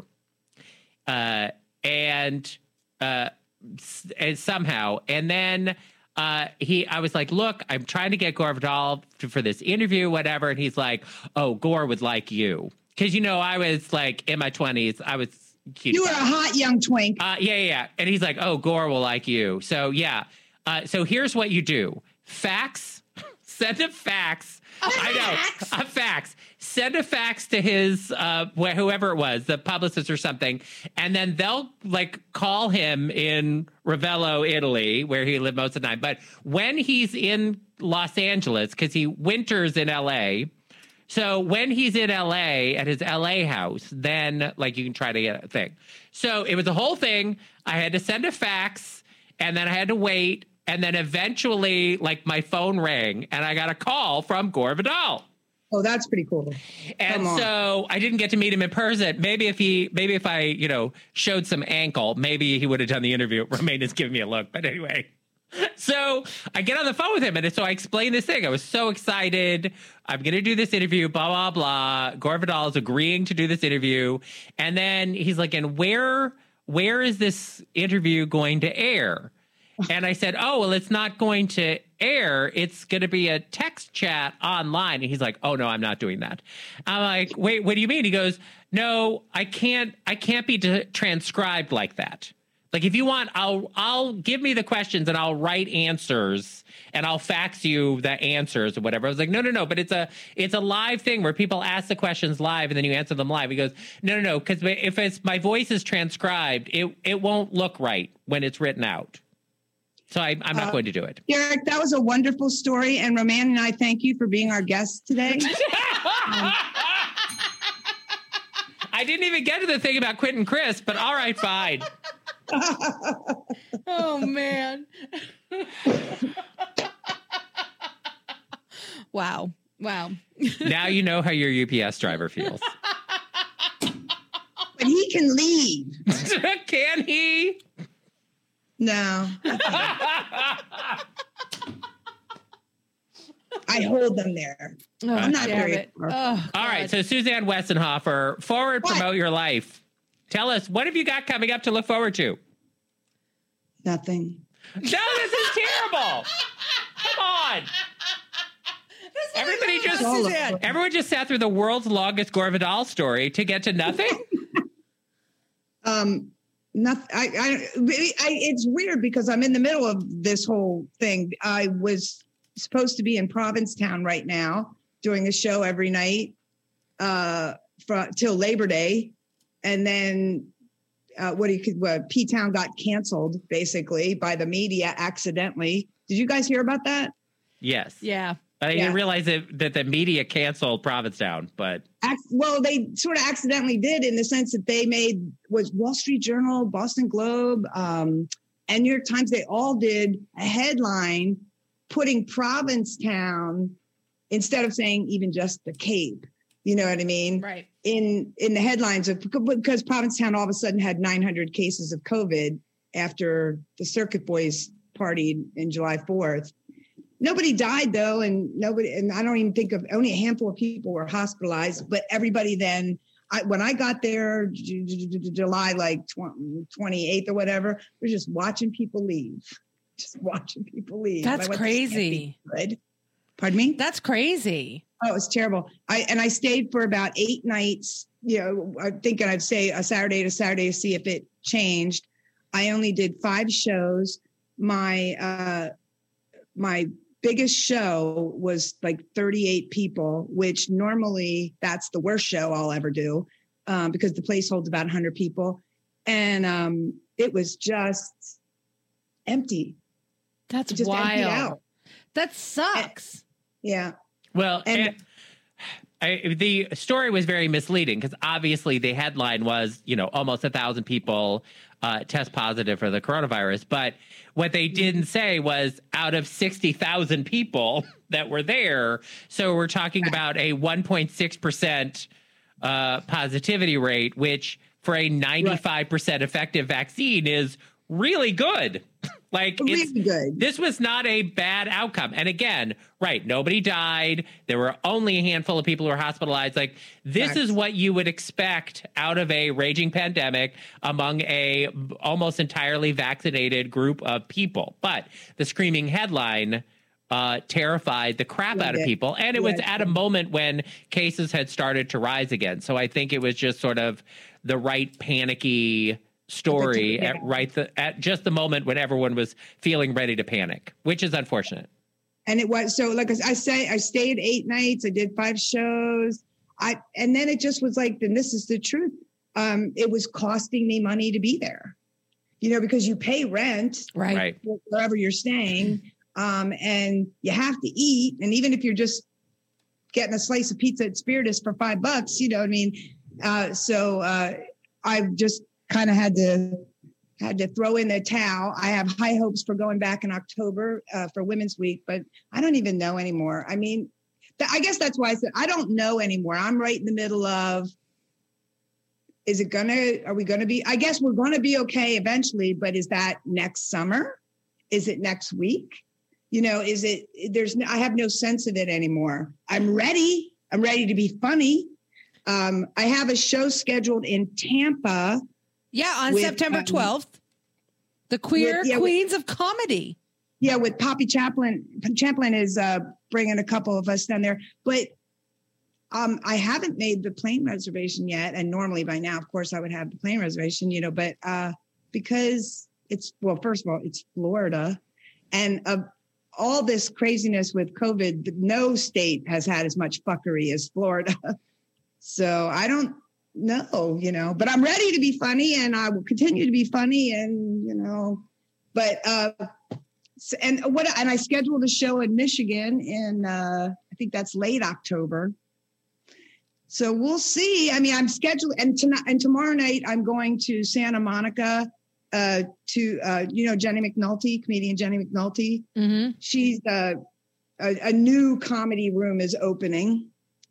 uh, and uh, and somehow, and then. Uh, he, I was like, look, I'm trying to get Gore Vidal to, for this interview, whatever. And he's like, oh, Gore would like you. Cause you know, I was like in my twenties, I was cute. You were a hot young twink. Uh, yeah, yeah, yeah. And he's like, oh, Gore will like you. So yeah. Uh, so here's what you do. Fax, send a fax. A I fax? know, a fax. Send a fax to his, uh, wh- whoever it was, the publicist or something. And then they'll like call him in Ravello, Italy, where he lived most of the time. But when he's in Los Angeles, because he winters in L A, so when he's in L A at his L A house, then like you can try to get a thing. So it was a whole thing. I had to send a fax, and then I had to wait. And then eventually, like, my phone rang, and I got a call from Gore Vidal. Oh, that's pretty cool. And so I didn't get to meet him in person. Maybe if he, maybe if I, you know, showed some ankle, maybe he would have done the interview. Romaine is giving me a look. But anyway, so I get on the phone with him, and so I explained this thing. I was so excited. I'm going to do this interview, blah, blah, blah. Gore Vidal is agreeing to do this interview. And then he's like, and where, where is this interview going to air? And I said, oh, well, it's not going to air. It's going to be a text chat online. And he's like, oh, no, I'm not doing that. I'm like, wait, what do you mean? He goes, no, I can't. I can't be de- transcribed like that. Like, if you want, I'll I'll give me the questions and I'll write answers and I'll fax you the answers or whatever. I was like, no, no, no. But it's a it's a live thing where people ask the questions live and then you answer them live. He goes, no, no, no. Because if it's my voice is transcribed, it it won't look right when it's written out. So I, I'm not uh, going to do it. Derek, that was a wonderful story. And Romaine and I thank you for being our guest today. um, I didn't even get to the thing about Quentin Crisp, but all right, fine. Oh, man. Wow. Wow. Now you know how your U P S driver feels. But he can leave. Can he? No. I hold them there. Oh, I'm not very. It. Oh, all right. So Suzanne Westenhofer, forward what? Promote your life. Tell us, what have you got coming up to look forward to? Nothing. No, this is terrible. Come on. Everybody just everyone just sat through the world's longest Gore Vidal story to get to nothing. um. Nothing. I, I, I, it's weird because I'm in the middle of this whole thing. I was supposed to be in Provincetown right now doing a show every night uh, for, till Labor Day. And then uh, what do you, well, P-Town got canceled basically by the media accidentally. Did you guys hear about that? Yes. Yeah. I yeah. didn't realize that, that the media canceled Provincetown, but well, they sort of accidentally did in the sense that they made was Wall Street Journal, Boston Globe, um, and New York Times. They all did a headline putting Provincetown instead of saying even just the Cape. You know what I mean? Right. In in the headlines of because Provincetown all of a sudden had nine hundred cases of COVID after the Circuit Boys partied in July fourth. Nobody died though, and nobody, and I don't even think of only a handful of people were hospitalized. But everybody then, I, when I got there, j- j- j- July like twenty-eighth or whatever, we're just watching people leave, just watching people leave. That's crazy. Good. Pardon me. That's crazy. Oh, it was terrible. I and I stayed for about eight nights. You know, I'm thinking I'd stay a Saturday to Saturday to see if it changed. I only did five shows. My uh, my biggest show was like thirty-eight people, which normally that's the worst show I'll ever do um, because the place holds about one hundred people. And um, it was just empty. That's just wild. Out. That sucks. And, yeah. Well, and, and I, the story was very misleading because obviously the headline was, you know, almost a thousand people uh, test positive for the coronavirus. But what they didn't say was out of sixty thousand people that were there. So we're talking about a one point six percent uh, positivity rate, which for a ninety-five percent effective vaccine is really good. Like, really it's good. This was not a bad outcome. And again, right, nobody died. There were only a handful of people who were hospitalized. Like, this Correct. is what you would expect out of a raging pandemic among a almost entirely vaccinated group of people. But the screaming headline uh, terrified the crap Love out of it. people. And it Love was it. at a moment when cases had started to rise again. So I think it was just sort of the right panicky story at right the, at just the moment when everyone was feeling ready to panic, which is unfortunate. And it was so, like I say, I stayed eight nights. I did five shows. I and then it just was like, then this is the truth. Um, it was costing me money to be there, you know, because you pay rent, Right. Right. wherever you're staying, um, and you have to eat. And even if you're just getting a slice of pizza at Spiritus for five bucks, you know what I mean? Uh, so uh, I've just kind of had to had to throw in the towel. I have high hopes for going back in October uh, for Women's Week, but I don't even know anymore. I mean, th- I guess that's why I said I don't know anymore. I'm right in the middle of, is it gonna, are we gonna be, I guess we're gonna be okay eventually, but is that next summer? Is it next week? You know, is it, there's, I have no sense of it anymore. I'm ready. I'm ready to be funny. Um, I have a show scheduled in Tampa. Yeah, on With, September um, twelfth, the Queer with- yeah, Queens of Comedy. Yeah, with Poppy Chaplin. Chaplin is uh, bringing a couple of us down there. But um, I haven't made the plane reservation yet. And normally by now, of course, I would have the plane reservation, you know, but uh, because it's, well, first of all, it's Florida. And uh, all this craziness with COVID, no state has had as much fuckery as Florida. So I don't know, you know, but I'm ready to be funny and I will continue to be funny and, you know, but, uh, and what, and I scheduled a show in Michigan in, uh, I think that's late October. So we'll see. I mean, I'm scheduled and tonight and tomorrow night I'm going to Santa Monica, uh, to, uh, you know, Jenny McNulty, comedian Jenny McNulty. Mm-hmm. She's, uh, a, a new comedy room is opening.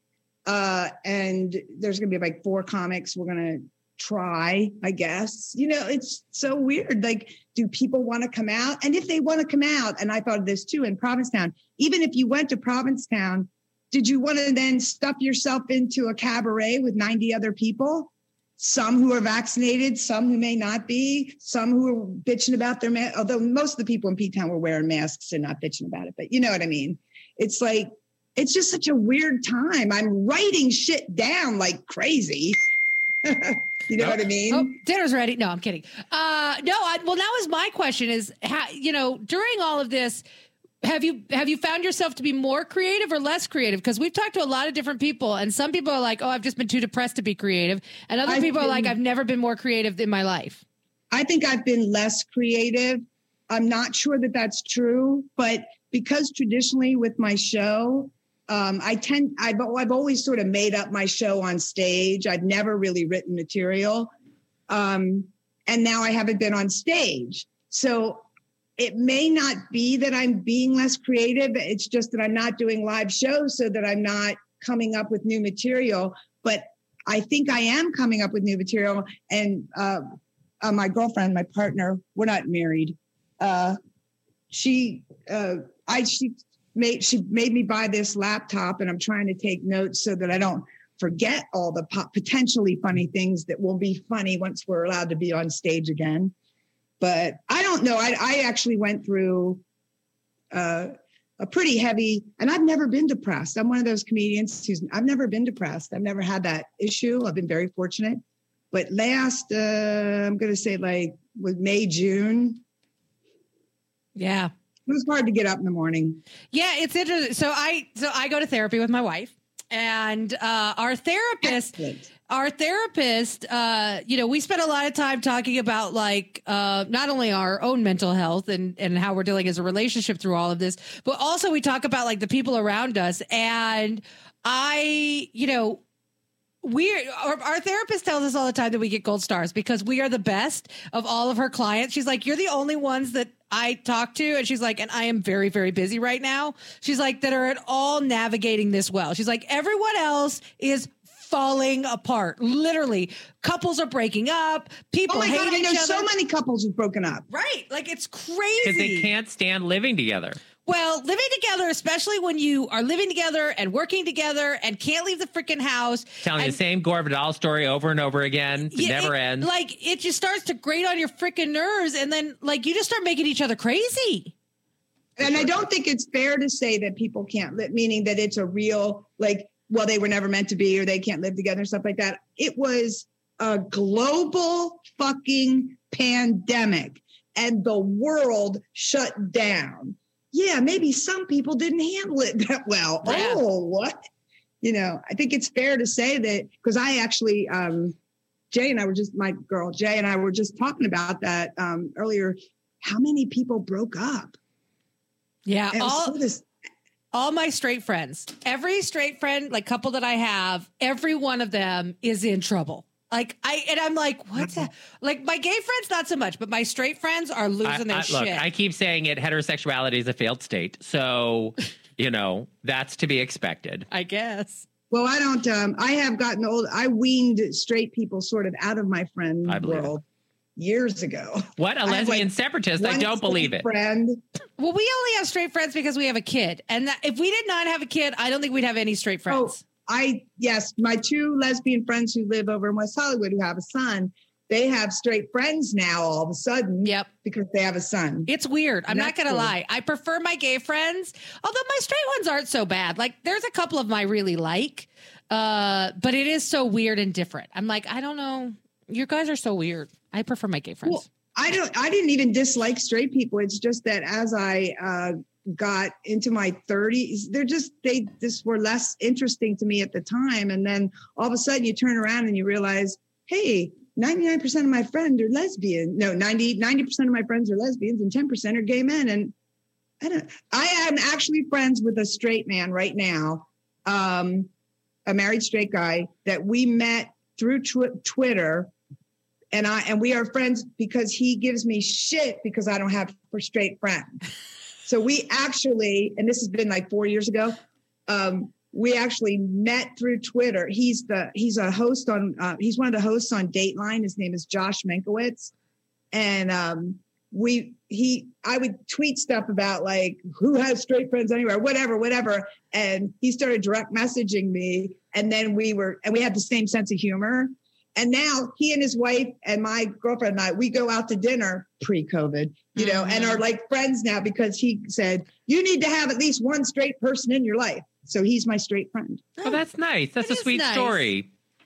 Uh, and there's going to be like four comics we're going to try, I guess. You know, it's so weird. Like, do people want to come out? And if they want to come out, and I thought of this too in Provincetown, even if you went to Provincetown, did you want to then stuff yourself into a cabaret with ninety other people? Some who are vaccinated, some who may not be, some who are bitching about their mask. Although most of the people in P-Town were wearing masks and not bitching about it. But you know what I mean? It's like, it's just such a weird time. I'm writing shit down like crazy. You know Oh. what I mean? Oh, dinner's ready. No, I'm kidding. Uh, no, I, well, that was my question is, how, you know, during all of this, have you have you found yourself to be more creative or less creative? Because we've talked to a lot of different people, and some people are like, oh, I've just been too depressed to be creative. And other I've people are been- like, I've never been more creative in my life. I think I've been less creative. I'm not sure that that's true, but because traditionally with my show, um, I tend, I've, I've always sort of made up my show on stage. I've never really written material. Um, and now I haven't been on stage. So it may not be that I'm being less creative. It's just that I'm not doing live shows so that I'm not coming up with new material. But I think I am coming up with new material. And uh, uh, my girlfriend, my partner, we're not married. Uh, she, uh, I, she made, she made me buy this laptop, and I'm trying to take notes so that I don't forget all the po- potentially funny things that will be funny once we're allowed to be on stage again. But I don't know. I, I actually went through uh, a pretty heavy, and I've never been depressed. I'm one of those comedians who's, I've never been depressed. I've never had that issue. I've been very fortunate. But last, uh, I'm going to say like with May, June, Yeah. It was hard to get up in the morning. Yeah, it's interesting. So I so I go to therapy with my wife, and uh, our therapist, Excellent. our therapist, uh, you know, we spent a lot of time talking about like uh, not only our own mental health and and how we're dealing as a relationship through all of this, but also we talk about like the people around us. And I, you know. We our, our therapist tells us all the time that we get gold stars because we are the best of all of her clients. She's like, you're the only ones that I talk to. And she's like, and I am very, very busy right now. She's like, that are at all navigating this well. She's like, everyone else is falling apart. Literally, couples are breaking up. People oh my hate God, I each know other. so many couples have broken up. Right. Like, it's Because crazy. they can't stand living together. Well, living together, especially when you are living together and working together and can't leave the freaking house. Telling and, the same Gore Vidal story over and over again. It yeah, never it, ends. Like, it just starts to grate on your freaking nerves. And then, like, you just start making each other crazy. And I don't think it's fair to say that people can't live, meaning that it's a real, like, well, they were never meant to be or they can't live together and stuff like that. It was a global fucking pandemic and the world shut down. Yeah, maybe some people didn't handle it that well. Yeah. Oh, what? You know, I think it's fair to say that because I actually, um, Jay and I were just, my girl Jay and I were just talking about that um, earlier. How many people broke up? Yeah. And it was All, so this, all my straight friends, every straight friend, like couple that I have, every one of them is in trouble. Like I and I'm like, what's that? Like my gay friends, not so much, but my straight friends are losing I, their I, shit. Look, I keep saying it. Heterosexuality is a failed state, so you know that's to be expected. I guess. well, I don't. Um, I have gotten old. I weaned straight people sort of out of my friend I believe world years ago. What, a I have, lesbian like, separatist? I one don't believe it. Friend. Well, we only have straight friends because we have a kid, and that, if we did not have a kid, I don't think we'd have any straight friends. Oh, I yes, my two lesbian friends who live over in West Hollywood who have a son. They have straight friends now all of a sudden. Yep. Because they have a son. It's weird. I'm That's not going to cool. lie. I prefer my gay friends, although my straight ones aren't so bad. Like there's a couple of them I really like, uh, but it is so weird and different. I'm like, I don't know. You guys are so weird. I prefer my gay friends. Well, I don't. I didn't even dislike straight people. It's just that as I uh, got into my thirties, they're just they just were less interesting to me at the time. And then all of a sudden, you turn around and you realize, hey, ninety-nine percent of my friends are lesbian. No, ninety, ninety percent of my friends are lesbians and ten percent are gay men. And I don't, I am actually friends with a straight man right now, um, a married straight guy that we met through tw- Twitter. And I, and we are friends because he gives me shit because I don't have for straight friends. So we actually, and this has been like four years ago, um, we actually met through Twitter. He's the he's a host on uh, he's one of the hosts on Dateline. His name is Josh Mankiewicz, and um, we he I would tweet stuff about like who has straight friends anywhere, whatever, whatever. And he started direct messaging me, and then we were and we had the same sense of humor. And now he and his wife and my girlfriend and I, we go out to dinner pre-COVID, you know, Mm-hmm. and are like friends now because he said you need to have at least one straight person in your life. So he's my straight friend. Oh, that's nice. That's It a is sweet nice. story.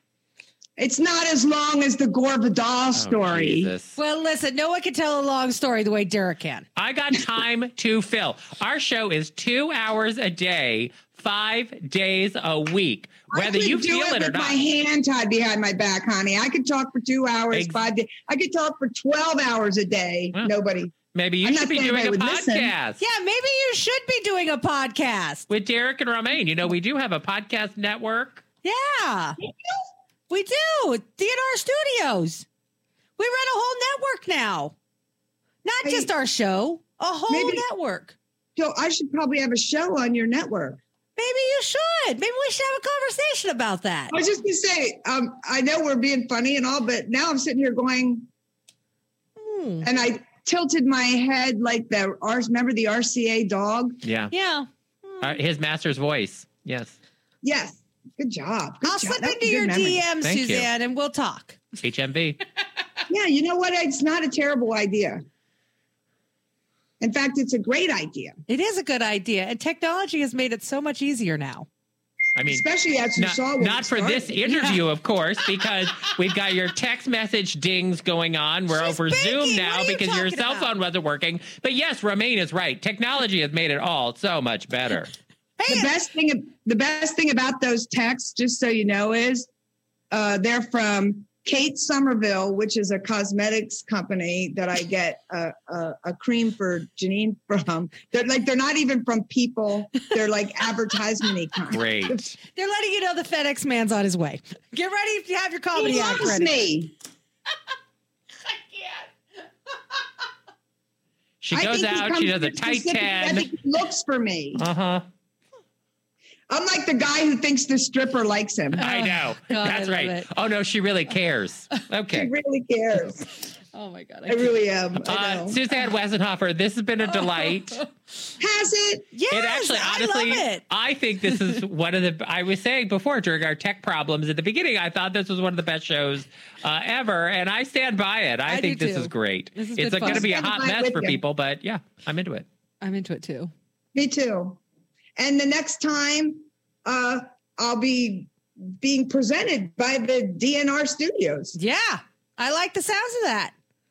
It's not as long as the Gore Vidal Oh, story. Jesus. Well, listen, no one can tell a long story the way Derek can. I got time to fill. Our show is two hours a day, five days a week, whether I could you do feel it it or with not. my hand tied behind my back, honey. I could talk for two hours, Ex- five days. I could talk for twelve hours a day. Well, Nobody. Maybe you I'm should not be saying doing they a would listen. podcast. Yeah, maybe you should be doing a podcast. With Derek and Romaine. You know, we do have a podcast network. Yeah, we do. D N R Studios. We run a whole network now. Not Hey, just our show, a whole maybe- network. So I should probably have a show on your network. Maybe you should. Maybe we should have a conversation about that. I was just gonna say, um, I know we're being funny and all, but now I'm sitting here going, Hmm. and I tilted my head like the R. Remember the R C A dog? Yeah. Yeah. Uh, his master's voice. Yes. Yes. Good job. Good I'll job. slip That was into a good your memory. D Ms, Thank you. Suzanne, and we'll talk. H M V. Yeah, you know what? It's not a terrible idea. In fact, it's a great idea. It is a good idea, and technology has made it so much easier now. I mean, especially as you not, saw. Not for this interview, of course, because we've got your text message dings going on. We're She's over baking. Zoom now you because your cell about? phone wasn't working. But yes, Romaine is right. Technology has made it all so much better. Hey, the best thing, the best thing about those texts, just so you know, is uh, they're from Kate Somerville, which is a cosmetics company that I get a, a, a cream for Janine from. They're like, they're not even from people. They're like advertisement-y kind. Great. They're letting you know the FedEx man's on his way. Get ready if you have your comedy He act loves ready. me. She I goes think he out. comes She does a from tight specific- I ten. think he looks for me. Uh huh. I'm like the guy who thinks the stripper likes him. I know. God, That's I love right. it. Oh no, she really cares. He Okay. really cares. Oh my God. I really am. I know. Uh, Suzanne Wesenhofer, this has been a delight. Has it? Yes, It actually, I honestly, love it. I think this is one of the. I was saying before during our tech problems at the beginning, I thought this was one of the best shows uh, ever, and I stand by it. I, I think do this too. is great. This is it's good going to fun. be a Stand hot by it mess with for you. people, but yeah, I'm into it. I'm into it too. Me too. And the next time, uh, I'll be being presented by the D N R studios. Yeah. I like the sounds of that.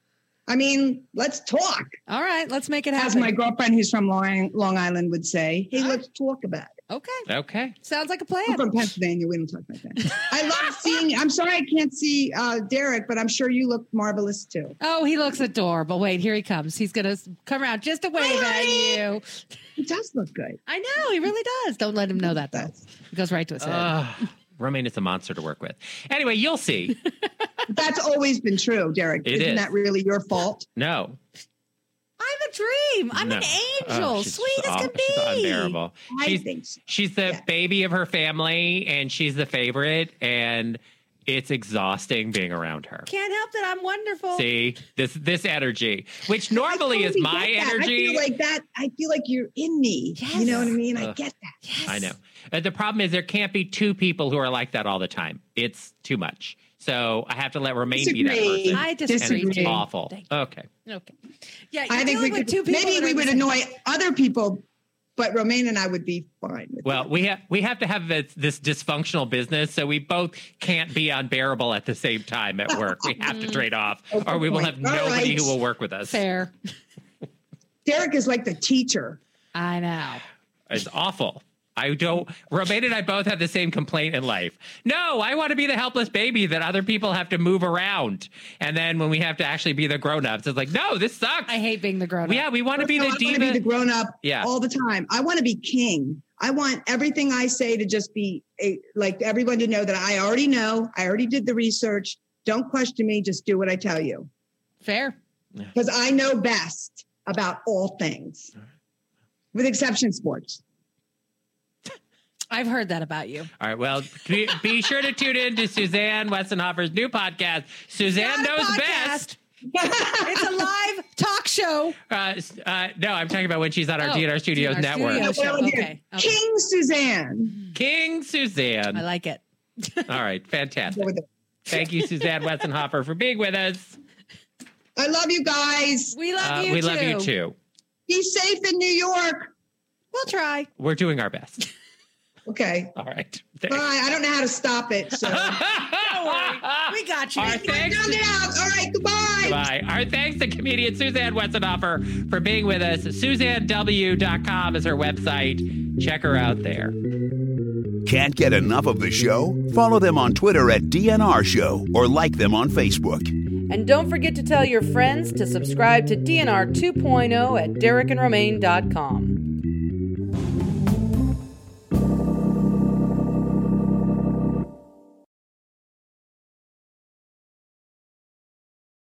I mean, let's talk. All right. Let's make it As happen. my girlfriend who's from Long, Long Island would say, hey, let's talk about it. Okay. Okay. Sounds like a I'm plan. from Pennsylvania. We don't talk like that. I love seeing, I'm sorry I can't see uh, Derek, but I'm sure you look marvelous too. Oh, he looks adorable. Wait, here he comes. He's going to come around just to wave at you. He does look good. I know. He really does. Don't let him know that, though. That's, He goes right to his head. Uh, Romaine is a monster to work with. Anyway, you'll see. that's always been true, Derek. It Isn't is. that really your fault? No. I'm a dream. I'm no. an angel. Oh, she's Sweet as aw- can be. She's unbearable. I She's, think so. she's the Yeah. baby of her family, and she's the favorite, and it's exhausting being around her. Can't help that. I'm wonderful. See this this energy, which normally I is totally my get that. energy. I feel like that. I feel like you're in me. Yes. You know what I mean? I Ugh. get that. Yes. I know. Uh, the problem is there can't be two people who are like that all the time. It's too much. So I have to let Romaine be that Disagree. person. I And disagree. it's too. awful. Thank you. Okay. Okay. Yeah, you're I think dealing we with could. two people. Maybe that we are would the annoy other people, but Romaine and I would be fine with Well, we have we have to have this, this dysfunctional business, so we both can't be unbearable at the same time at work. We have to trade off, Oh, or we will good have point. All nobody right. who will work with us. Fair. it. Derek is like the teacher. I know. It's awful. I don't. Romaine and I both have the same complaint in life. No, I want to be the helpless baby that other people have to move around, and then when we have to actually be the grown-ups, it's like, no, this sucks. I hate being the grown up. Yeah, we want to be No, the I want diva. to be the grown up Yeah. all the time. I want to be king. I want everything I say to just be a, like everyone to know that I already know. I already did the research. Don't question me. Just do what I tell you. Fair. Because I know best about all things, with exception sports. I've heard that about you. All right. Well, be, be sure to tune in to Suzanne Westenhofer's new podcast, Suzanne Not a Knows podcast. Best. It's a live talk show. Uh, uh, no, I'm talking about when she's on our Oh, D N R Studios D N R network. Studios. Well, Okay, here, okay. King Suzanne. King Suzanne. I like it. All right. Fantastic. Go with it. Thank you, Suzanne Westenhofer, for being with us. I love you guys. We love Uh, you we too. love you too. Be safe in New York. We'll try. We're doing our best. Okay. All right. Bye. I don't know how to stop it. So. Don't worry. We got you. Our thanks. Found it out. All right. Goodbye. Bye. Our thanks to comedian Suzanne Westenhofer for being with us. Suzanne W dot com is her website. Check her out there. Can't get enough of the show? Follow them on Twitter at D N R Show or like them on Facebook. And don't forget to tell your friends to subscribe to D N R two point oh at derek and romaine dot com.